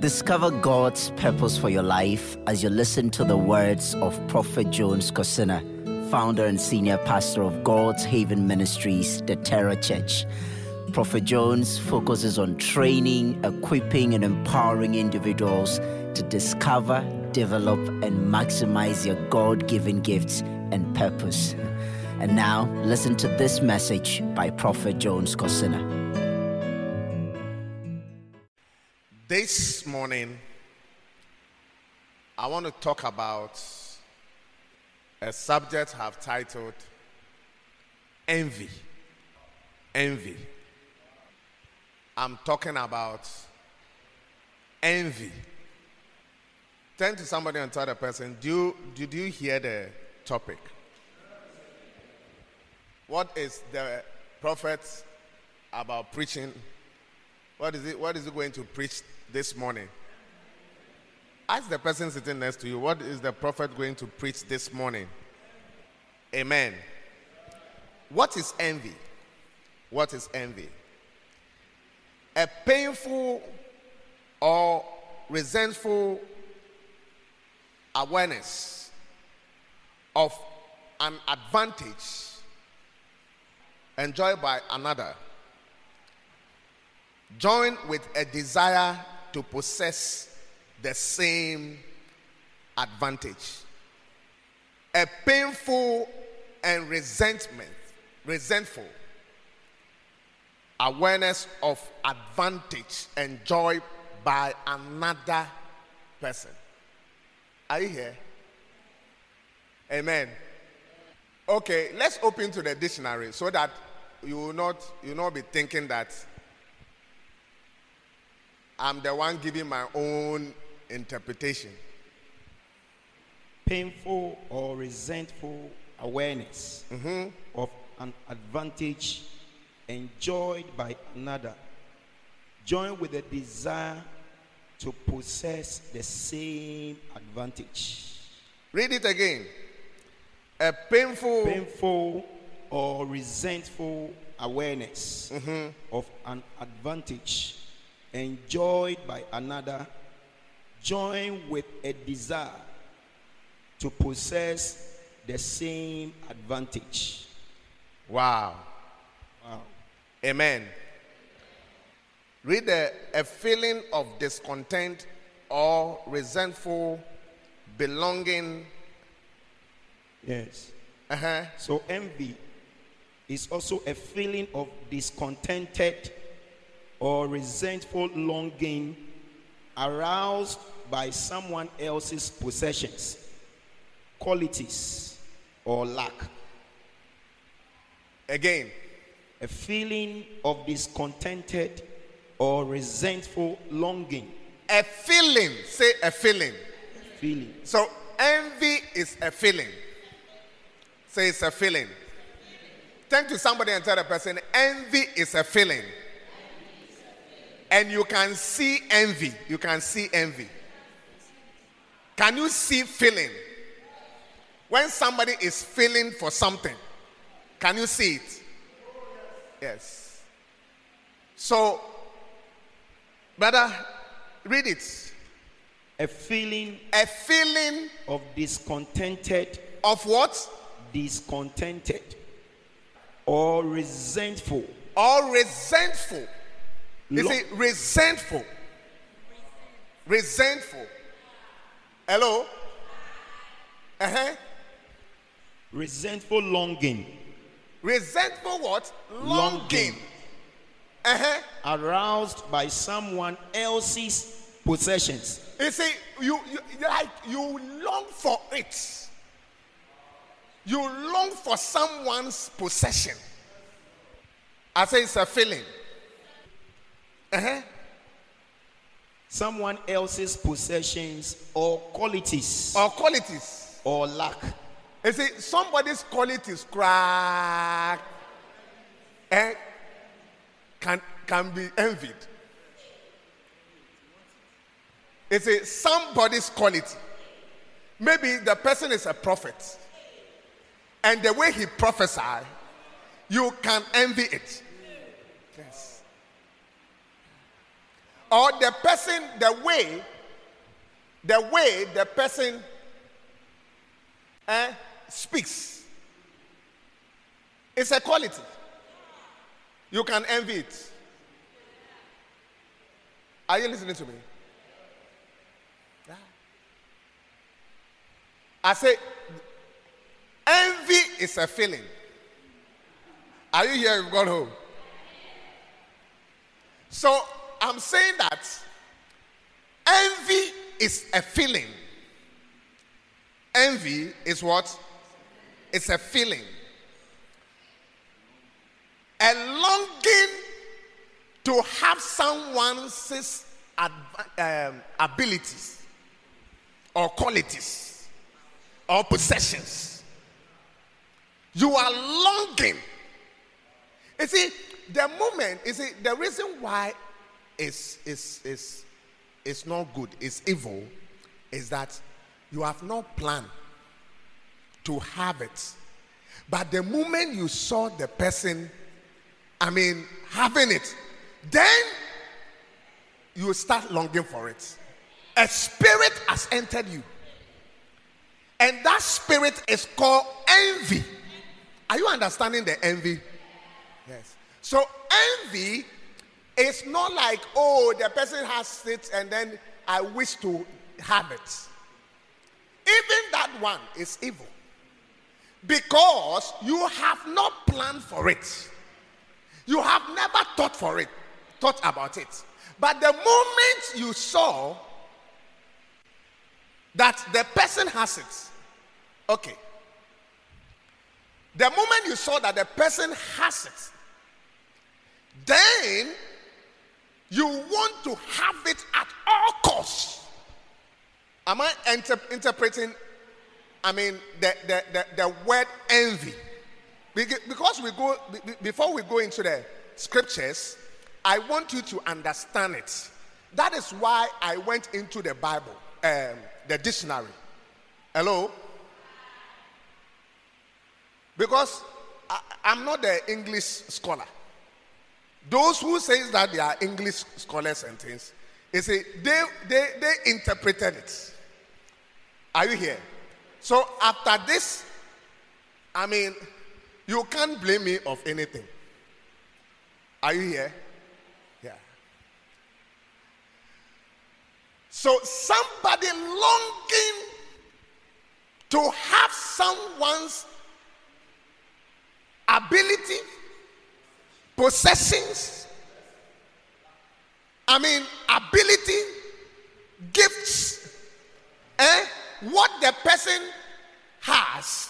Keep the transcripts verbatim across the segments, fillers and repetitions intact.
Discover God's purpose for your life as you listen to the words of Prophet Jones Kosina, founder and senior pastor of God's Haven Ministries, the Terra Church. Prophet Jones focuses on training, equipping, and empowering individuals to discover, develop, and maximize your God-given gifts and purpose. And now, listen to this message by Prophet Jones Kosina. This morning, I want to talk about a subject I've titled Envy. Envy. I'm talking about envy. Turn to somebody and tell the person, do you, did you hear the topic? What is the prophet about preaching? What is it? What is he going to preach this morning? Ask the person sitting next to you, what is the prophet going to preach this morning? Amen. What is envy? What is envy? A painful or resentful awareness of an advantage enjoyed by another, joined with a desire to possess the same advantage. A painful and resentment, resentful awareness of advantage enjoyed by another person. Are you here? Amen. Okay, let's open to the dictionary so that you will not you will not be thinking that I'm the one giving my own interpretation. Painful or resentful awareness mm-hmm. of an advantage enjoyed by another, joined with a desire to possess the same advantage. Read it again. A painful, painful or resentful awareness mm-hmm. of an advantage enjoyed by another, joined with a desire to possess the same advantage. Wow. Wow. Amen. Read a, a feeling of discontent or resentful belonging. Yes. Uh-huh. So envy is also a feeling of discontented or resentful longing aroused by someone else's possessions, qualities, or lack. Again. A feeling of discontented or resentful longing. A feeling. Say a feeling. A feeling. So envy is a feeling. Say it's a feeling. Turn to somebody and tell the person, envy is a feeling. And you can see envy. You can see envy. Can you see feeling? When somebody is feeling for something, can you see it? Yes. So, brother, read it. A feeling. A feeling of discontented. Of what? Discontented. Or resentful. Or resentful. Is it resentful? Resentful. Hello? Uh-huh. Resentful longing. Resentful what? Longing. Longing. Uh-huh. Aroused by someone else's possessions. You see, you, you like you long for it. You long for someone's possession. I say it's a feeling. Uh-huh. Someone else's possessions or qualities. Or qualities. Or lack. You see, somebody's qualities crack and can, can be envied. You see, somebody's quality. Maybe the person is a prophet. And the way he prophesies, you can envy it. Yes. or the person, the way, the way the person eh, speaks. It's a quality. You can envy it. Are you listening to me? Yeah. I say, envy is a feeling. Are you here? You've gone home. So I'm saying that envy is a feeling. Envy is what? It's a feeling. A longing to have someone's um, abilities or qualities or possessions. You are longing. You see, the moment, you see, the reason why it's, it's, it's, it's not good, it's evil, is that you have no plan to have it. But the moment you saw the person, I mean, having it, then you start longing for it. A spirit has entered you. And that spirit is called envy. Are you understanding the envy? Yes. So envy is not like, oh, the person has it and then I wish to have it. Even that one is evil. Because you have not planned for it. You have never thought for it, thought about it. But the moment you saw that the person has it, okay. The moment you saw that the person has it, then you want to have it at all costs. Am I inter- interpreting, I mean, the, the, the, the word envy? Because we go, before we go into the scriptures, I want you to understand it. That is why I went into the Bible, um, the dictionary. Hello? Because I, I'm not the English scholar. Those who say that they are English scholars and things, they say they, they, they interpreted it. Are you here? So after this, I mean, you can't blame me of anything. Are you here? Yeah. So somebody longing to have someone's ability, possessions, I mean, ability, gifts, eh? What the person has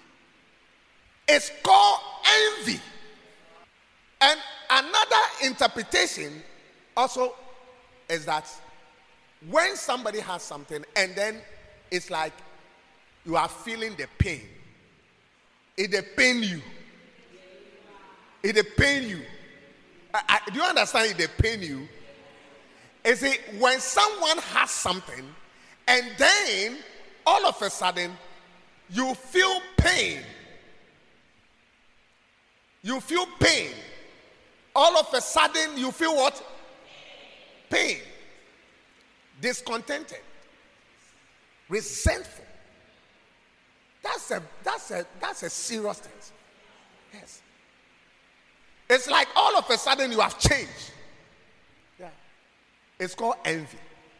is called envy. And another interpretation also is that when somebody has something and then it's like you are feeling the pain, it dey pain you. It dey pain you. I, I, do you understand? It dey pain you. Is it when someone has something and then all of a sudden you feel pain. You feel pain. All of a sudden you feel what? Pain. Discontented. Resentful. That's a that's a that's a serious thing. Yes. It's like all of a sudden you have changed. Yeah. It's called envy.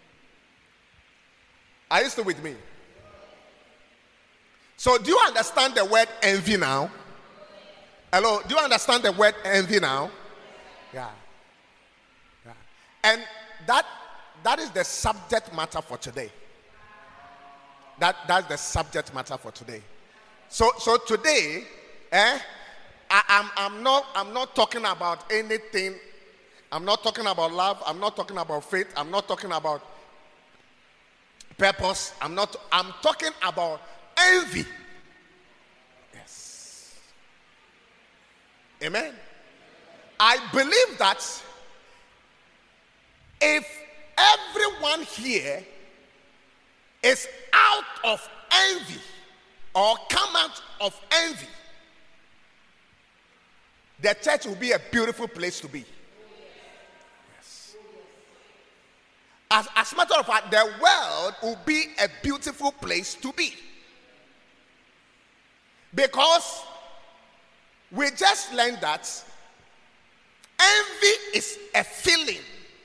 Are you still with me? So do you understand the word envy now? Hello, do you understand the word envy now? Yeah. Yeah. And that that is the subject matter for today. That that's the subject matter for today. So so today, eh, I, I'm I'm not I'm not talking about anything. I'm not talking about love. I'm not talking about faith. I'm not talking about purpose. I'm not. I'm talking about envy. Yes. Amen. I believe that if everyone here is out of envy or come out of envy, the church will be a beautiful place to be. Yes. As, as a matter of fact, the world will be a beautiful place to be. Because we just learned that envy is a feeling.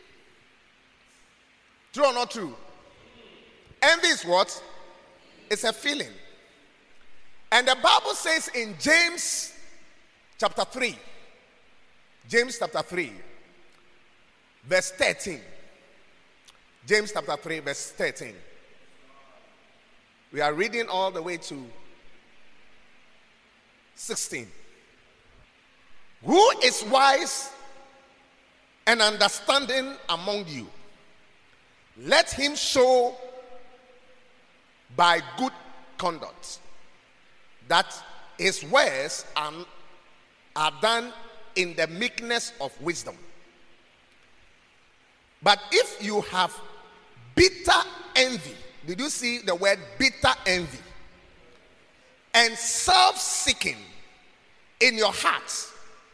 True or not true? Envy is what? It's a feeling. And the Bible says in James chapter three, James chapter three, verse thirteen. James chapter three, verse thirteen. We are reading all the way to sixteen. Who is wise and understanding among you? Let him show by good conduct that his words are, are done in the meekness of wisdom. But if you have bitter envy, did you see the word bitter envy? And self-seeking in your hearts,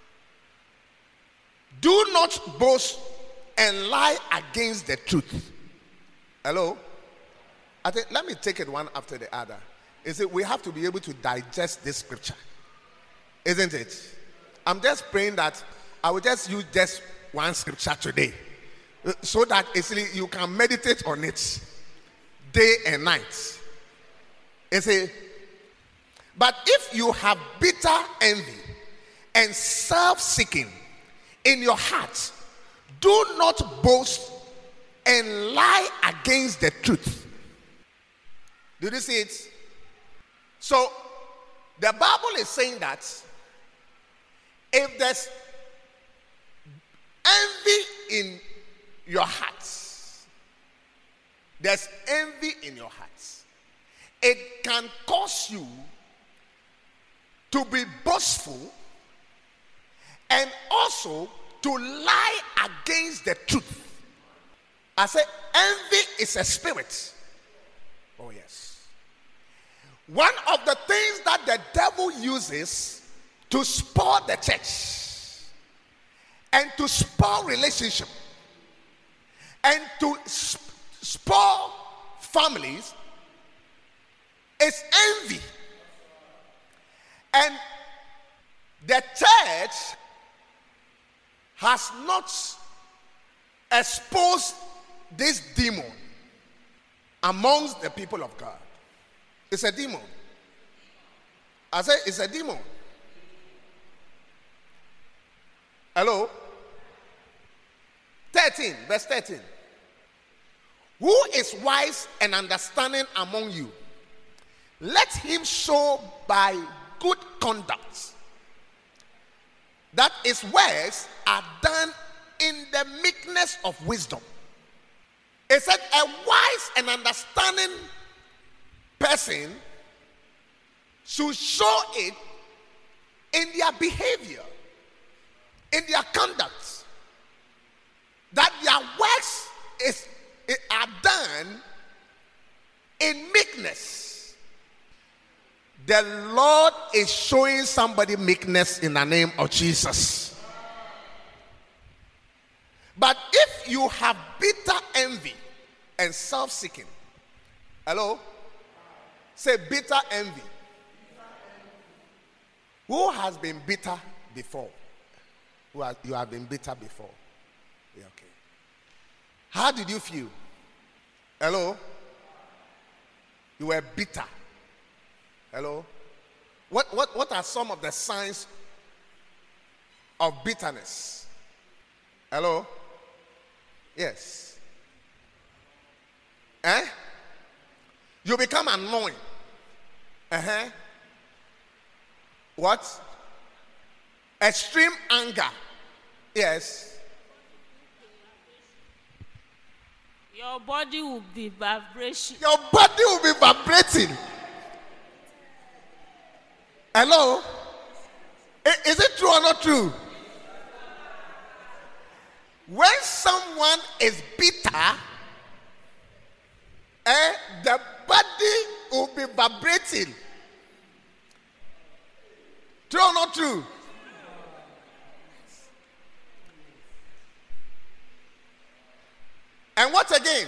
do not boast and lie against the truth. Hello? I think, let me take it one after the other. Is it we have to be able to digest this scripture, isn't it? I'm just praying that I will just use just one scripture today, so that actually you can meditate on it day and night. It's a, but if you have bitter envy and self-seeking in your heart, do not boast and lie against the truth. Did you see it? So the Bible is saying that if there's envy in your hearts, there's envy in your hearts, it can cause you to be boastful and also to lie against the truth. I say envy is a spirit. Oh yes. One of the things that the devil uses to spoil the church and to spoil relationship and to sp- spoil families is envy. And the church has not exposed this demon amongst the people of God. It's a demon. I say it's a demon. Hello? thirteen, verse thirteen. Who is wise and understanding among you? Let him show by good conduct that his words are done in the meekness of wisdom. It said a wise and understanding person should show it in their behavior, in their conduct, that their works is, are done in meekness. The Lord is showing somebody meekness in the name of Jesus. But if you have bitter envy and self-seeking, hello? Say bitter envy. Who has been bitter before? Who has, you have been bitter before? Yeah, okay. How did you feel? Hello? You were bitter. Hello? What, what, what are some of the signs of bitterness? Hello? Yes. Eh? You become annoying. Uh-huh. What? Extreme anger. Yes. Your body will be vibrating. Your body will be vibrating. Hello? Is it true or not true? When someone is bitter, eh, the body will be vibrating. True or not true? And what again?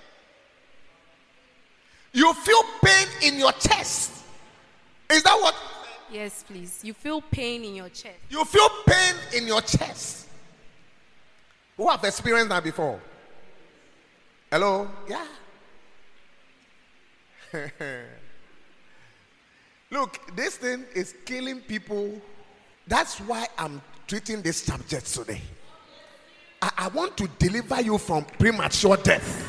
You feel pain in your chest. Is that what? Yes, please. You feel pain in your chest. You feel pain in your chest. Who have experienced that before? Hello? Yeah. Look, this thing is killing people. That's why I'm treating this subject today. I, I want to deliver you from premature death.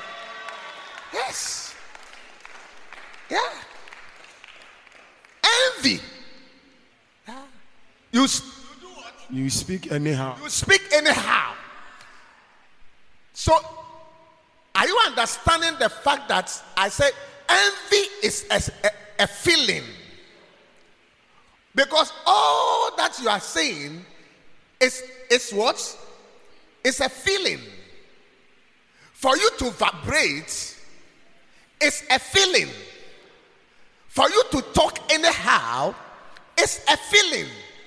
Yes. Yeah. Envy. Yeah. You, you do what? You speak anyhow. You speak anyhow. So, are you understanding the fact that I said envy is a, a, a feeling? Because all that you are saying is, is what? It's a feeling. For you to vibrate, it's a feeling. For you to talk anyhow, it's a feeling.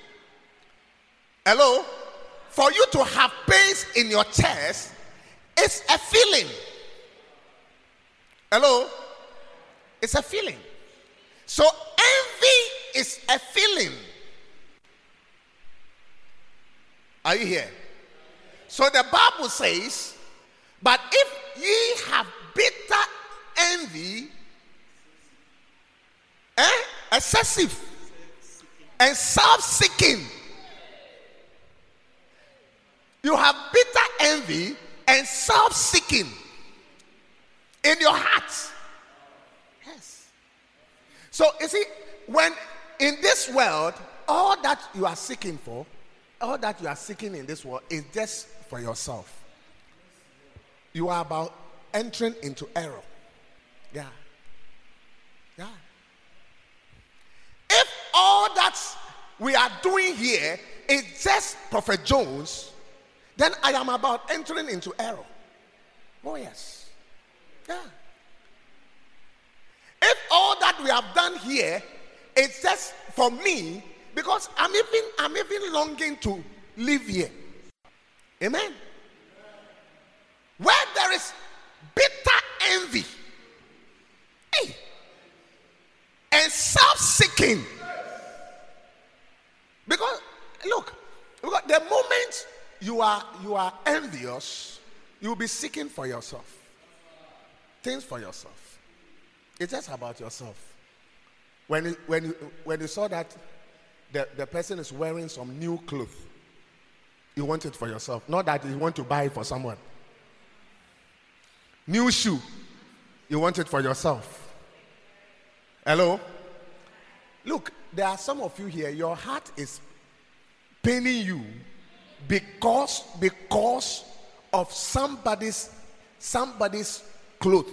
Hello? For you to have pains in your chest, it's a feeling. Hello? It's a feeling. So envy is a feeling. Are you here? So the Bible says, but if ye have bitter envy, eh, excessive and self-seeking, you have bitter envy and self-seeking in your heart. Yes. So you see, when in this world, all that you are seeking for, all that you are seeking in this world is just for yourself. You are about entering into error. Yeah. Yeah. If all that we are doing here is just Prophet Jones, then I am about entering into error. Oh yes. Yeah. If all that we have done here is just for me, because I'm even I'm even longing to live here. Amen. Where there is bitter envy, hey, and self-seeking. Because look, because the moment you are you are envious, you will be seeking for yourself. Things for yourself. It's just about yourself. When you, when you, when you saw that the, the person is wearing some new clothes, you want it for yourself. Not that you want to buy it for someone. New shoe, you want it for yourself. Hello? Look, there are some of you here, your heart is paining you because because of somebody's somebody's clothes.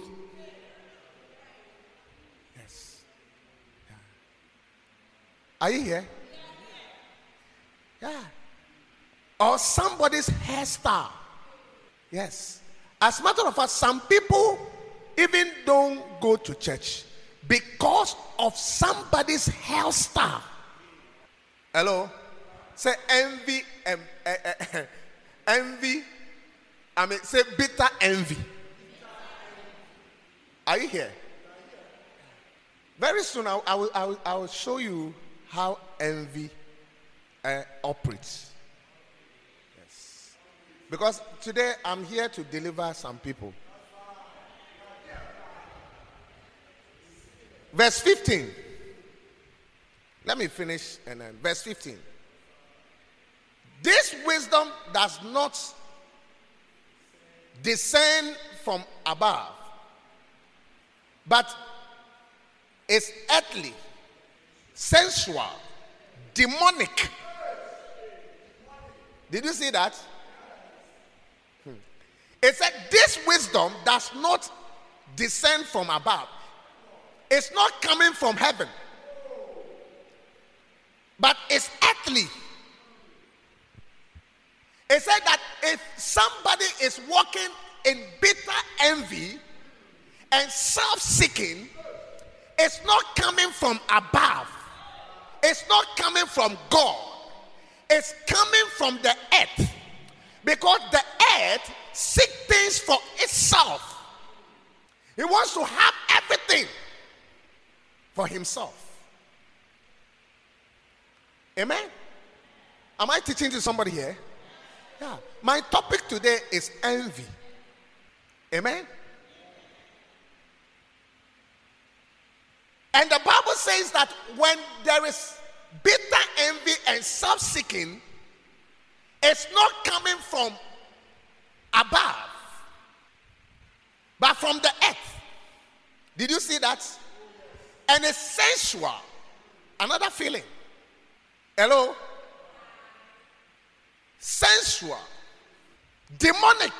Yes. Yeah. Are you here? Yeah. Or somebody's hairstyle. Yes. As a matter of fact, some people even don't go to church because of somebody's hairstyle. Hello? Say envy, um, uh, uh, envy. I mean, say bitter envy. Are you here? Very soon, I, I, will, I, will, I will show you how envy uh, operates. Yes. Because today, I'm here to deliver some people. Verse fifteen. Let me finish and then verse fifteen. This wisdom does not descend from above, but is earthly, sensual, demonic. Did you see that? Hmm. It said this wisdom does not descend from above. It's not coming from heaven, but it's earthly. It said that if somebody is walking in bitter envy and self-seeking, it's not coming from above. It's not coming from God. It's coming from the earth. Because the earth seek things for itself. He wants to have everything for himself. Amen? Am I teaching to somebody here? Yeah. My topic today is envy. Amen? And the Bible says that when there is bitter envy and self-seeking, it's not coming from above, but from the earth. Did you see that? And it's sensual. Another feeling. Hello? Sensual. Demonic.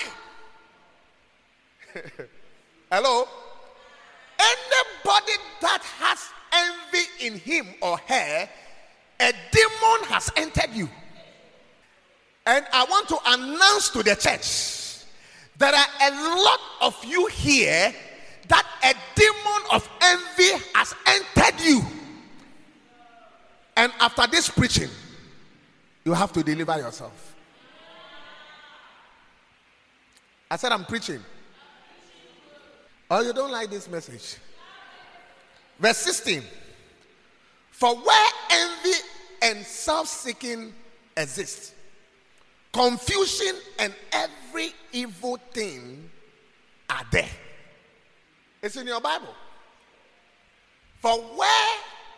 Hello? Anybody that has envy in him or her, a demon has entered you. And I want to announce to the church, there are a lot of you here that a demon of envy has entered you. And after this preaching, you have to deliver yourself. I said I'm preaching. Oh, you don't like this message? Verse sixteen. For where envy and self-seeking exist, confusion and every evil thing are there. It's in your Bible. For where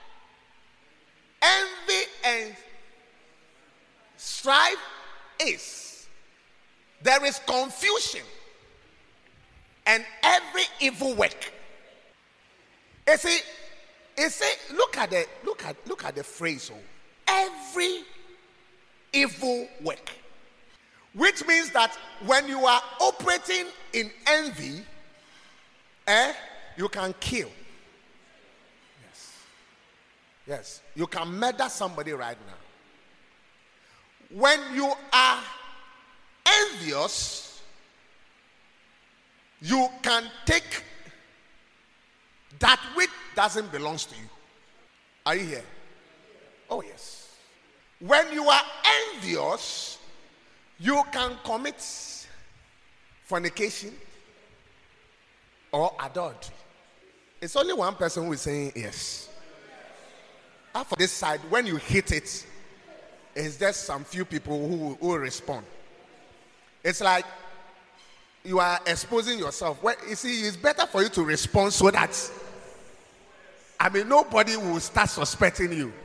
envy and strife is, there is confusion and every evil work. You see, you see, look at the look at look at the phrase. Oh, every evil work, which means that when you are operating in envy, eh, you can kill. Yes, yes, you can murder somebody right now. When you are envious, you can take that which doesn't belong to you. Are you here? Oh, yes. When you are envious, you can commit fornication or adultery. It's only one person who is saying yes. And for this side, when you hit it, it's just some few people who will respond. It's like you are exposing yourself. Well, you see, it's better for you to respond so that, I mean, nobody will start suspecting you.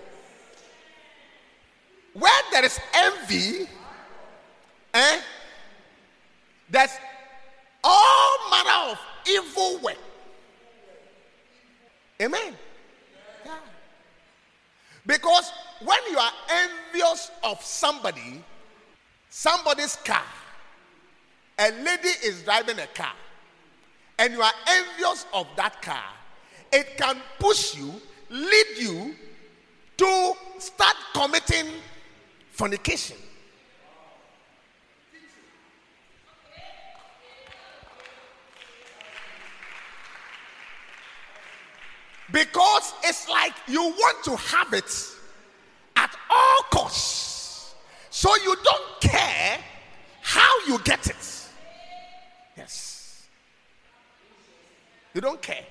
Where there is envy, eh, there's all manner of evil work. Amen. Yeah. Because when you are envious of somebody, somebody's car, a lady is driving a car, and you are envious of that car, it can push you, lead you to start committing fornication. Because it's like you want to have it at all costs. So you don't care how you get it. Yes. You don't care.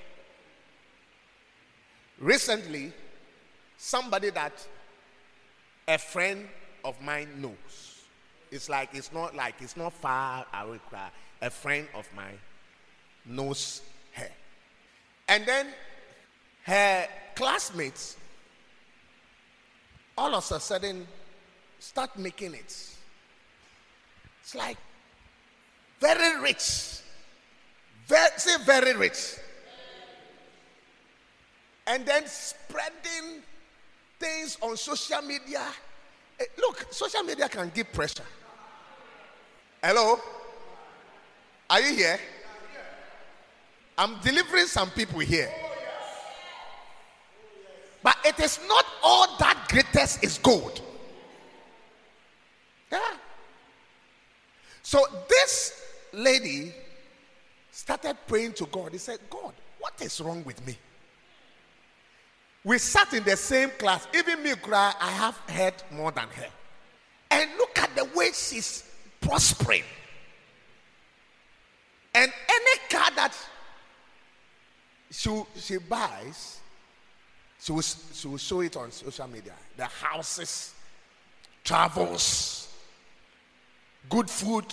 Recently, somebody that a friend of mine knows, it's like, it's not like, it's not far away, a friend of mine knows her. And then her classmates all of a sudden start making it. It's like very rich. Very, say very rich. And then spreading things on social media. Eh, Look, social media can give pressure. Hello? Are you here? I'm delivering some people here. But it is not all that greatest is gold. Yeah. So this lady started praying to God. He said, God, what is wrong with me? We sat in the same class. Even me cry, I have heard more than her. And look at the way she's prospering. And any car that she, she buys, she will, she will show it on social media. The houses, travels, good food,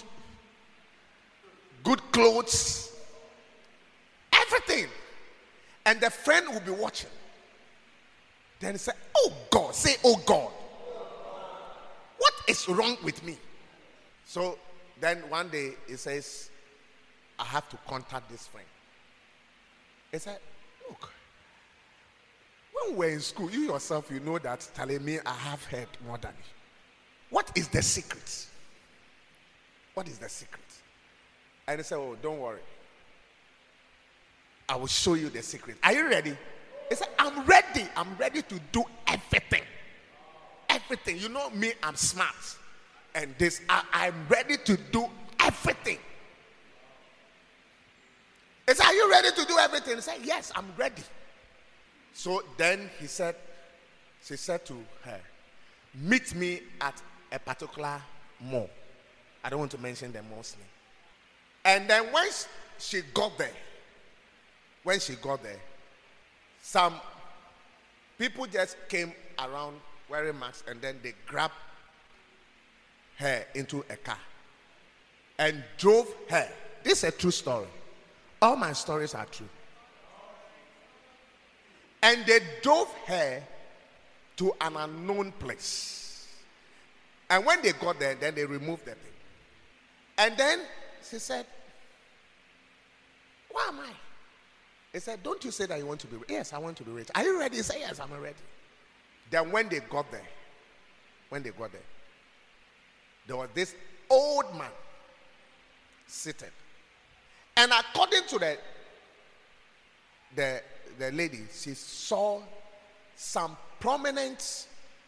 good clothes, everything. And the friend will be watching. Then say, oh God, say, oh God. What is wrong with me? So then one day he says, I have to contact this friend. He said, look, when we're in school, you yourself, you know that telling me I have heard more than you. What is the secret? What is the secret? And he said, oh, don't worry. I will show you the secret. Are you ready? He said, I'm ready. I'm ready to do everything. Everything. You know me, I'm smart. And this, I, I'm ready to do everything. He said, are you ready to do everything? He said, yes, I'm ready. So then he said, she said to her, meet me at a particular mall. I don't want to mention the mall's name. And then when she got there, when she got there, some people just came around wearing masks and then they grabbed her into a car and drove her. This is a true story. All my stories are true. And they drove her to an unknown place. And when they got there, then they removed the thing. And then she said, why am I? He said, don't you say that you want to be rich? Yes, I want to be rich. Are you ready? He said, yes, I'm ready. Then when they got there, when they got there, there was this old man seated. And according to the, the, the lady, she saw some prominent,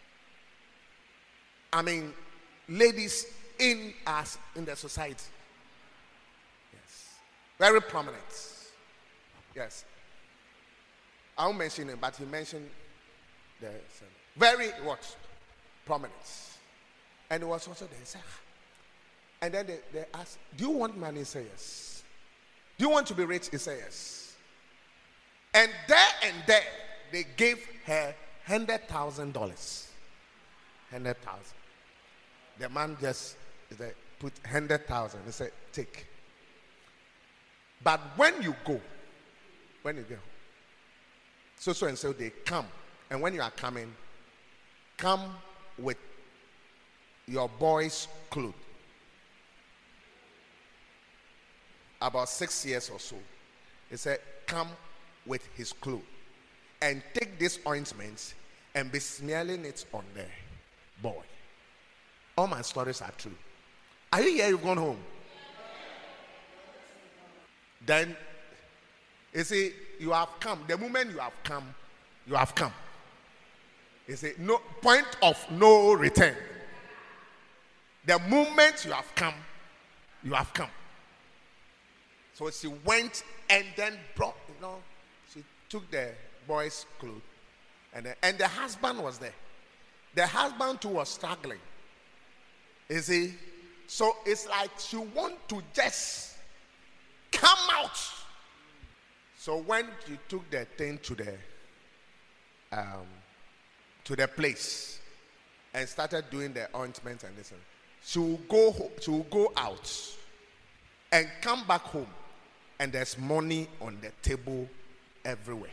I mean, ladies in us, in the society. Yes. Very prominent. Yes. I won't mention it, but he mentioned the very what? Prominent. And it was also there. He said, and then they, they asked, do you want money? He said, yes. Do you want to be rich? He said, yes. And there and there, they gave her one hundred thousand dollars. one hundred thousand dollars. The man just they put one hundred thousand dollars. He said, take. But when you go, when you go, so so and so they come. And when you are coming, come with your boy's clothes. About six years or so. He said, come with his clothes. And take this ointment and be smelling it on the boy. All my stories are true. Are you here? You've gone home? Then, you see, you have come. The moment you have come, you have come. You see, no point of no return. The moment you have come, you have come. So she went and then brought, you know, she took the boy's clothes, and the, and the husband was there. The husband too was struggling. You see, so it's like she want to just come out. So when she took the thing to the um, to the place and started doing the ointment and this, she will go home, she will go out and come back home, and there's money on the table everywhere.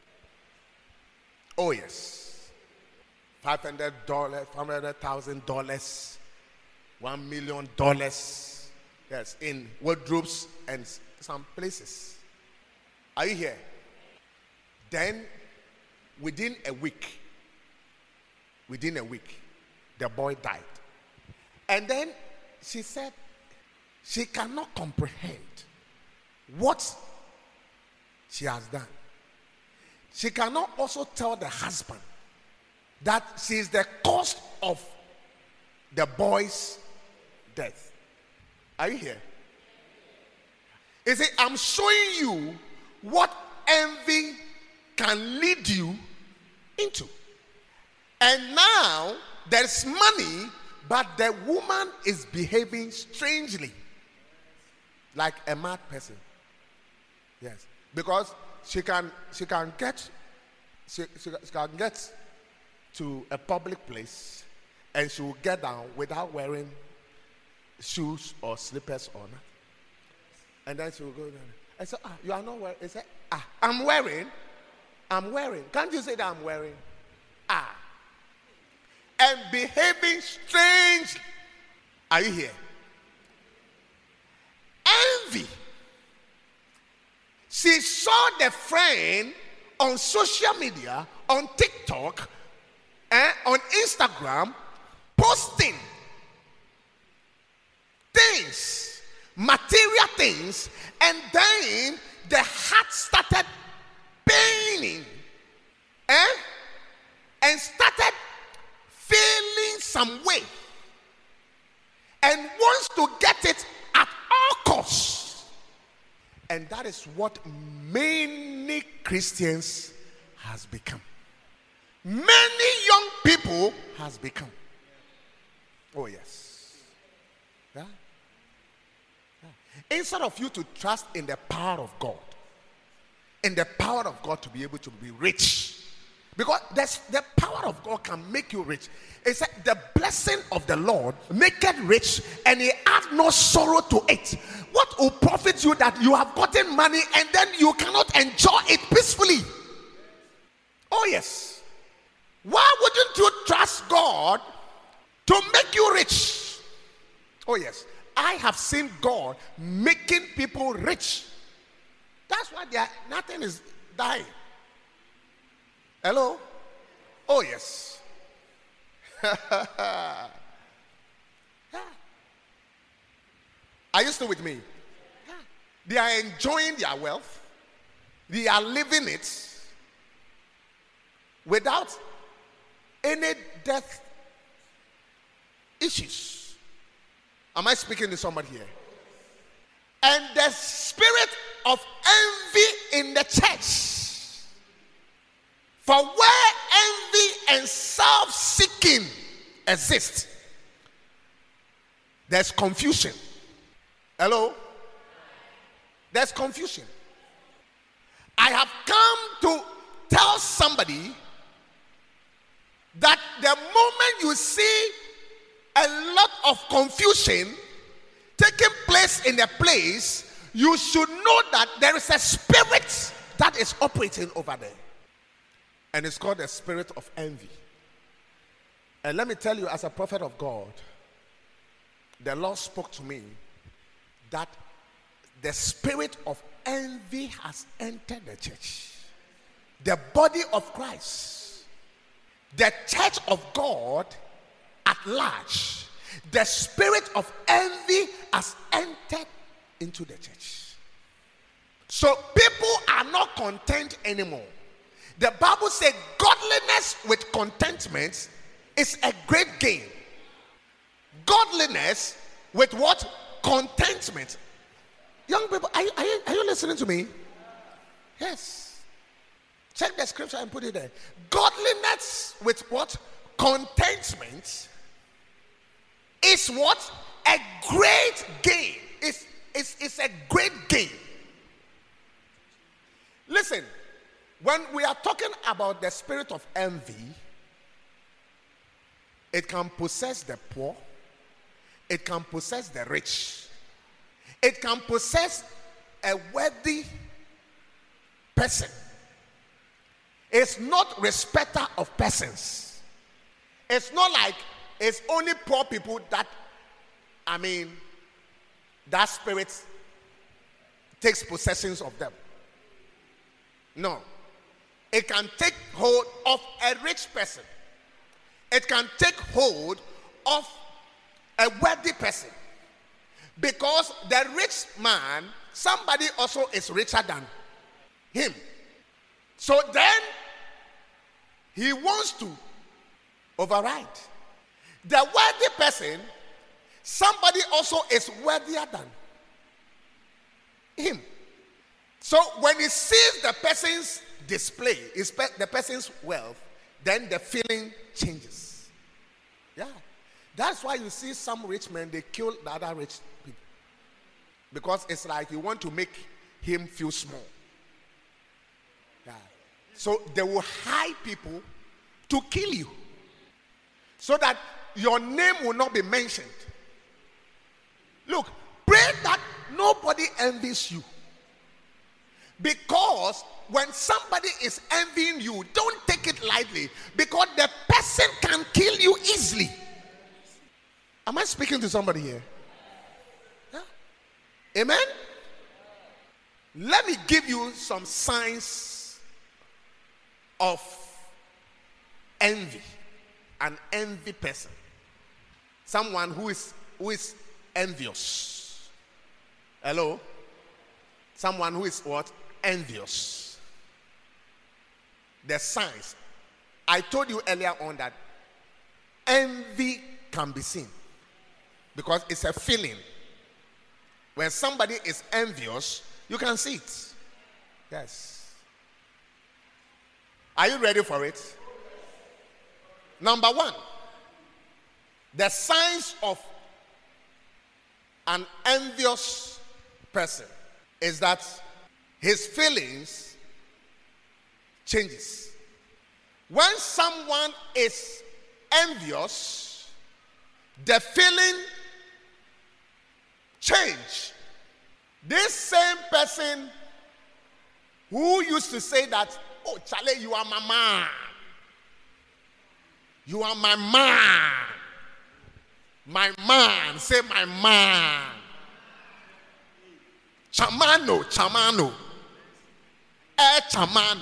Oh yes, five hundred dollars, five hundred thousand dollars, one million dollars. Yes, in wardrobes and some places. Are you here? Then, within a week, within a week, the boy died. And then she said she cannot comprehend what she has done. She cannot also tell the husband that she is the cause of the boy's death. Are you here? You see, I'm showing you what envy can lead you into. And now there's money, but the woman is behaving strangely. like a mad person. Yes, because she can she can get she, she, she can get to a public place and she will get down without wearing shoes or slippers on. And then she will go down. I said, ah, you are not wearing. I said, ah, I'm wearing. I'm wearing. Can't you say that I'm wearing? Ah. And behaving strangely. Are you here? Envy. She saw the friend on social media, on TikTok, and on Instagram, posting things, material things, and then the heart started paining, eh? And started feeling some way, and wants to get it at all costs. And that is what many Christians has become. Many young people has become. Oh yes. Yeah? Yeah. Instead of you to trust in the power of God, in the power of God to be able to be rich, because that's, the power of God can make you rich. It said the blessing of the Lord maketh rich, and he add no sorrow to it. What will profit you that you have gotten money and then you cannot enjoy it peacefully? Oh yes. Why wouldn't you trust God to make you rich? Oh yes. I have seen God making people rich. That's why there nothing is dying. Hello? Oh yes. Yeah. Are you still with me? Yeah. They are enjoying their wealth. They are living it without any death issues. Am I speaking to somebody here? And the spirit of envy in the church. For where envy and self-seeking exist, there's confusion. Hello? There's confusion. I have come to tell somebody that the moment you see a lot of confusion taking place in a place, you should know that there is a spirit that is operating over there. And it's called the spirit of envy. And let me tell you, as a prophet of God, the Lord spoke to me that the spirit of envy has entered the church. The body of Christ, the church of God at large, the spirit of envy has entered into the church. So people are not content anymore. The Bible says godliness with contentment is a great gain. Godliness with what? Contentment. Young people, are you, are you, are you listening to me? Yes. Check the scripture and put it there. Godliness with what? Contentment is what? A great gain. It's, it's, it's a great gain. Listen, when we are talking about the spirit of envy, it can possess the poor, it can possess the rich, it can possess a wealthy person. It's not respecter of persons. It's not like it's only poor people that, I mean, that spirit takes possessions of them. No. It can take hold of a rich person. It can take hold of a wealthy person. Because the rich man, somebody also is richer than him. So then, he wants to override. The wealthy person, somebody also is wealthier than him. So when he sees the person's display, the person's wealth, then the feeling changes. Yeah. That's why you see some rich men, they kill the other rich people. Because it's like you want to make him feel small. Yeah. So they will hire people to kill you so that your name will not be mentioned. Look, pray that nobody envies you. Because when somebody is envying you, don't take it lightly, because the person can kill you easily. Am I speaking to somebody here? Yeah. Amen? Let me give you some signs of envy. An envy person. Someone who is who is envious. Hello? Someone who is what? Envious. The signs. I told you earlier on that envy can be seen because it's a feeling. When somebody is envious, you can see it. Yes. Are you ready for it? Number one, the signs of an envious person is that his feelings changes. When someone is envious, the feeling change. This same person who used to say that, oh Charlie, you are my man. You are my man. My man. Say my man. Chamano, chamano. Eh, chamano.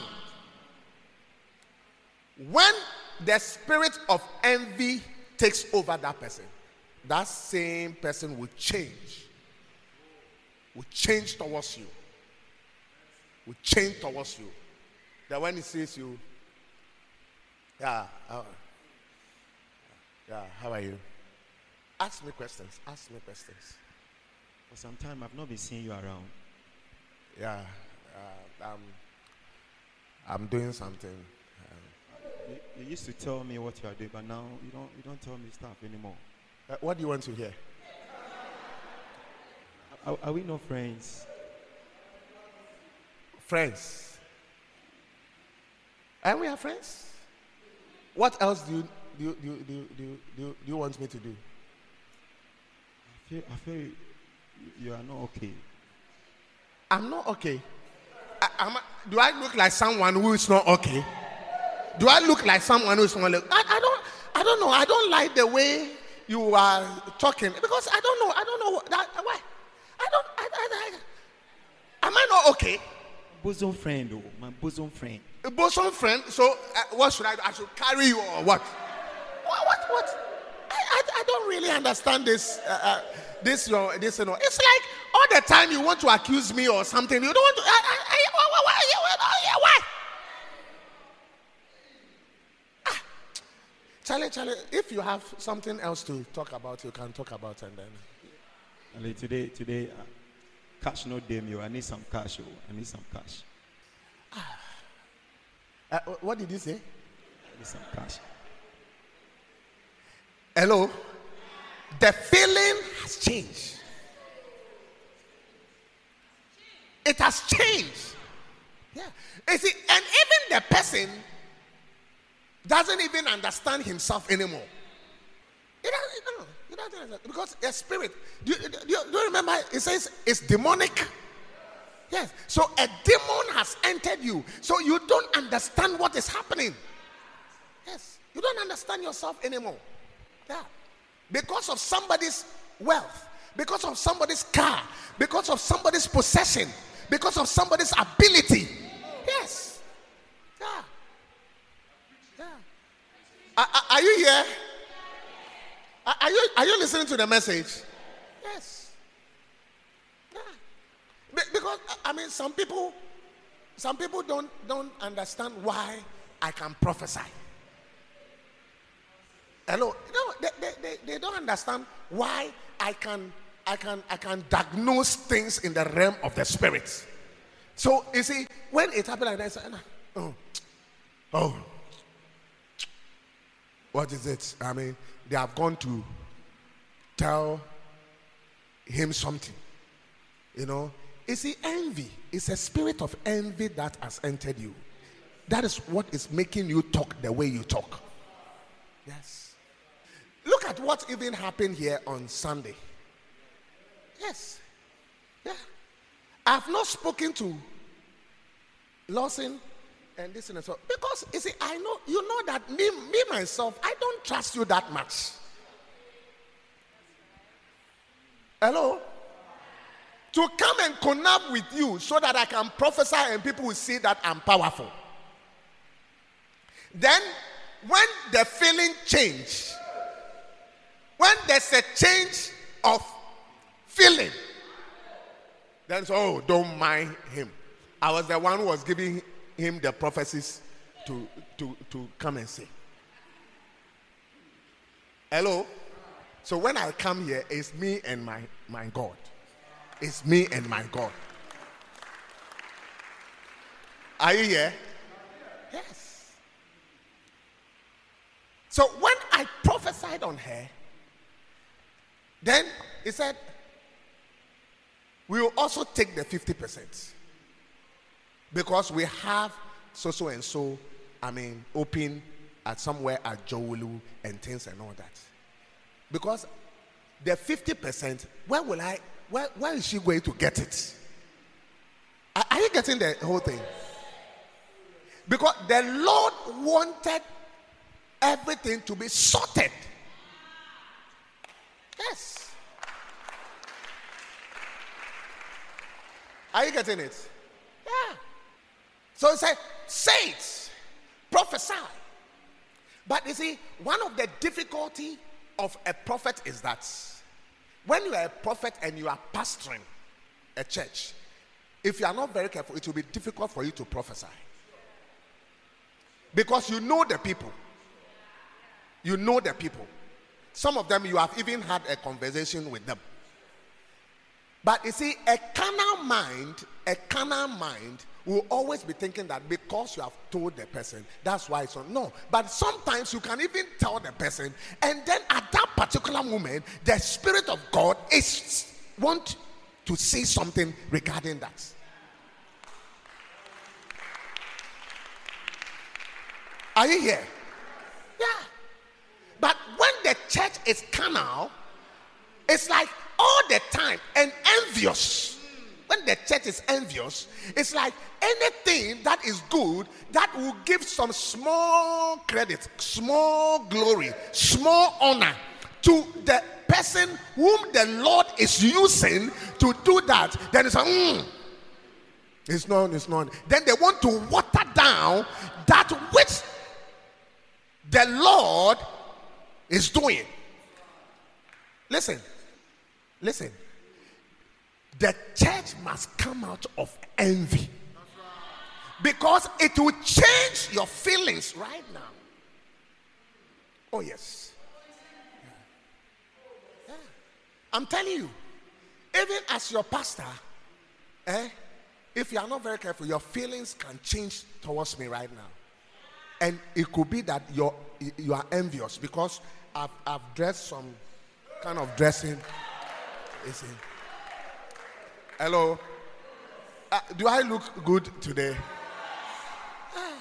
When the spirit of envy takes over that person, that same person will change. Will change towards you. Will change towards you. That when he sees you, yeah, uh, yeah, how are you? Ask me questions. Ask me questions. For some time, I've not been seeing you around. Yeah, uh, um, I'm doing something. Um, you, you used to tell me what you are doing, but now you don't. You don't tell me stuff anymore. Uh, what do you want to hear? Are, are we not friends? Friends. And we are friends. What else do you do you, do you, do you, do you, do you, do you want me to do? I feel. I feel you, you are not okay. I'm not okay. I, I'm, do I look like someone who is not okay? Do I look like someone who is not okay? I, I don't. I don't know. I don't like the way you are talking because I don't know. I don't know what, that, why. I don't. I, I, I, am I not okay? Bosom friend, oh, my bosom friend. A bosom friend. So uh, what should I do? I should carry you or what? What? What? what? I, I, I don't really understand this. Uh, uh, this your this you know. It's like all the time you want to accuse me or something. You don't want to. I, I, I, why? Why? Why? why? Ah. Charlie, Charlie. If you have something else to talk about, you can talk about and then. Ali, today, today, uh, cash no damn you. I need some cash. Oh, I need some cash. Ah. Uh, what did you say? I need some cash. Hello? The feeling has changed. It has changed. Yeah. You see, and even the person doesn't even understand himself anymore. He doesn't, no, he doesn't understand, because a spirit. Do you, do, you, do you remember? It says it's demonic. Yes. So a demon has entered you. So you don't understand what is happening. Yes. You don't understand yourself anymore. Yeah. Because of somebody's wealth, because of somebody's car, because of somebody's possession, because of somebody's ability. Yes. Yeah. Yeah. Are, are, are you here? Are, are you are you listening to the message? Yes. Yeah. Be, because I mean, some people, some people don't don't understand why I can prophesy. Hello, no, they, they, they, they don't understand why I can I can I can diagnose things in the realm of the spirit. So you see, when it happened like that, I say, oh, oh, what is it? I mean, they have gone to tell him something. You know, you see, envy is a spirit of envy that has entered you. That is what is making you talk the way you talk. Yes. Look at what even happened here on Sunday. Yes. Yeah. I've not spoken to Lawson and this and so, because you see, I know, you know that me, me myself, I don't trust you that much. Hello? To come and connect with you so that I can prophesy and people will see that I'm powerful. Then, when the feeling change, when there's a change of feeling, then so, oh, don't mind him. I was the one who was giving him the prophecies to, to, to come and say. Hello? So when I come here, it's me and my, my God. It's me and my God. Are you here? Yes. So when I prophesied on her, then he said, we will also take the fifty percent. Because we have so, so, and so, I mean, open at somewhere at Jowulu and things and all that. Because the fifty percent, where will I, where, where is she going to get it? Are, are you getting the whole thing? Because the Lord wanted everything to be sorted. Yes. Are you getting it? Yeah. So he said, say it, prophesy. But you see, one of the difficulty of a prophet is that when you are a prophet and you are pastoring a church, if you are not very careful, it will be difficult for you to prophesy. Because you know the people. You know the people. Some of them you have even had a conversation with them. But you see, a carnal mind, a carnal mind will always be thinking that because you have told the person, that's why it's on. No, but sometimes you can even tell the person, and then at that particular moment, the Spirit of God is want to say something regarding that. Are you here? Yeah. But when the church is carnal, it's like all the time and envious. When the church is envious, it's like anything that is good that will give some small credit, small glory, small honor to the person whom the Lord is using to do that. Then it's like, mm, it's not, it's not. Then they want to water down that which the Lord is doing. Listen, listen. The church must come out of envy. Because it will change your feelings right now. Oh, yes. Yeah. Yeah. I'm telling you, even as your pastor, eh, if you are not very careful, your feelings can change towards me right now. And it could be that you're, you are envious because I've, I've dressed some kind of dressing. You see. Hello. Uh, do I look good today? Ah.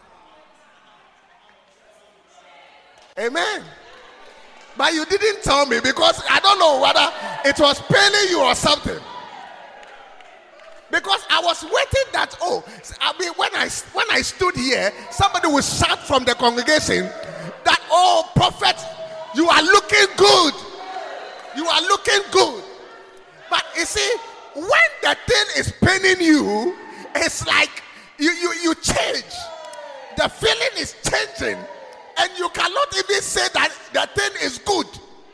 Amen. But you didn't tell me because I don't know whether it was paining you or something. Because I was waiting that, oh, I mean, when I, when I stood here, somebody would shout from the congregation that, oh, prophet, you are looking good. You are looking good. But you see, when the thing is paining you, it's like you, you, you change. The feeling is changing. And you cannot even say that the thing is good.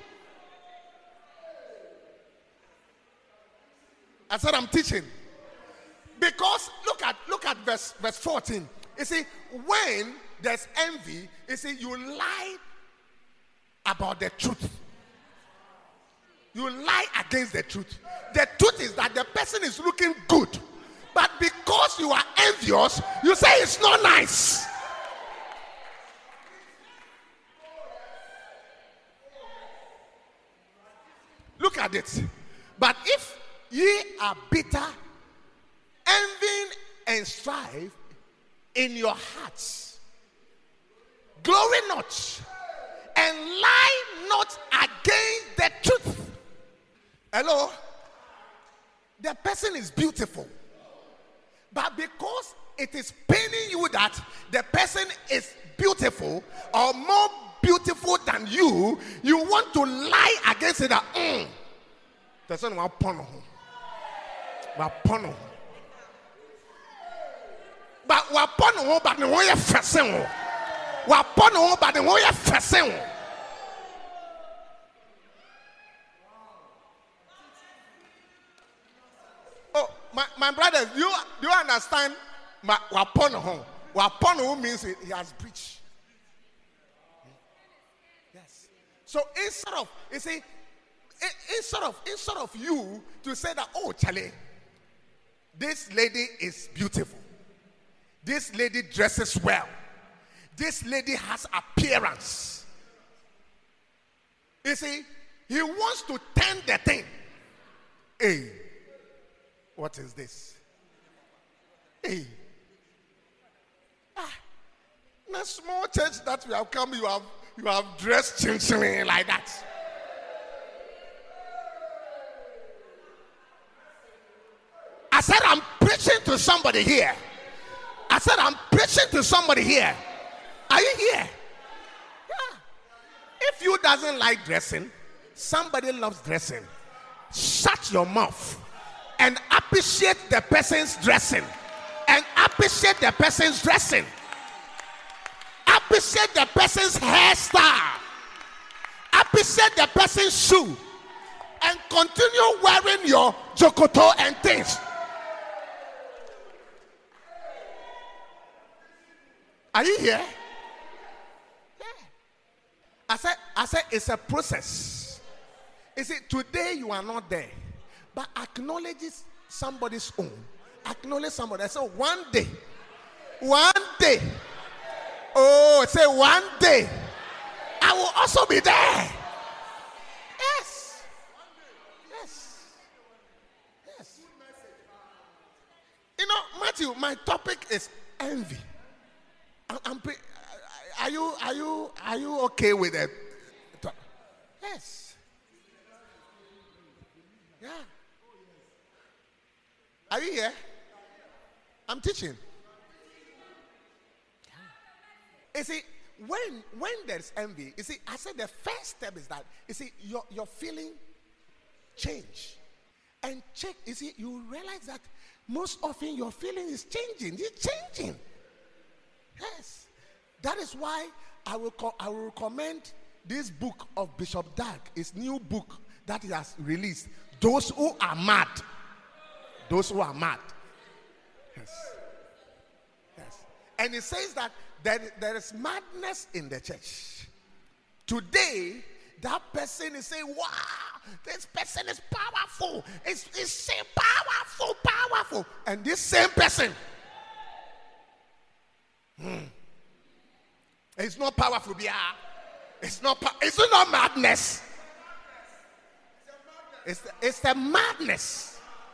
I said I'm teaching. Because look at look at verse verse fourteen. You see, when there's envy, you see, you lie about the truth. You lie against the truth. The truth is that the person is looking good. But because you are envious, you say it's not nice. Look at it. But if ye are bitter, envying and strife in your hearts. Glory not, and lie not against the truth. Hello? The person is beautiful, but because it is paining you that the person is beautiful or more beautiful than you, you want to lie against it. That mm, person will punish him. Will punish him. But will punish him. But the one you facing, will punish him. But the one you facing. Oh, my my brothers, you do you understand? Ma wapono, wapono means he, he has breached. Yes. So instead of you see, instead of instead of you to say that, oh Charlie, this lady is beautiful. This lady dresses well. This lady has appearance. You see, he wants to turn the thing. Hey, what is this? Hey. Ah, in a small church that we have come, you have you have dressed ching ching like that. I said I'm preaching to somebody here. I said I'm preaching to somebody here. Are you here? Yeah. If you doesn't like dressing, somebody loves dressing. Shut your mouth and appreciate the person's dressing. And appreciate the person's dressing. Appreciate the person's hairstyle. Appreciate the person's shoe. And continue wearing your jokoto and things. Are you here? Yeah. I said, I said it's a process. You see, today you are not there. But acknowledge somebody's own. Acknowledge somebody. I say one day. One day. Oh, say one day. I will also be there. Yes. Yes. Yes. You know, Matthew, my topic is envy. I'm, I'm pre- are you are you are you okay with it? Yes. Yeah. Are you here? I'm teaching. You see, when when there's envy, you see, I said the first step is that you see your your feeling change. And check, you see, you realize that most often your feeling is changing. It's changing. Yes. That is why I will co- I will recommend this book of Bishop Dag, his new book that he has released. Those who are mad. Those who are mad. Yes. Yes. And it says that there, there is madness in the church. Today, that person is saying, wow, this person is powerful. It's, it's so powerful, powerful. And this same person, hmm, it's not powerful. Yeah. It's not, it's not madness. It's the, it's the madness.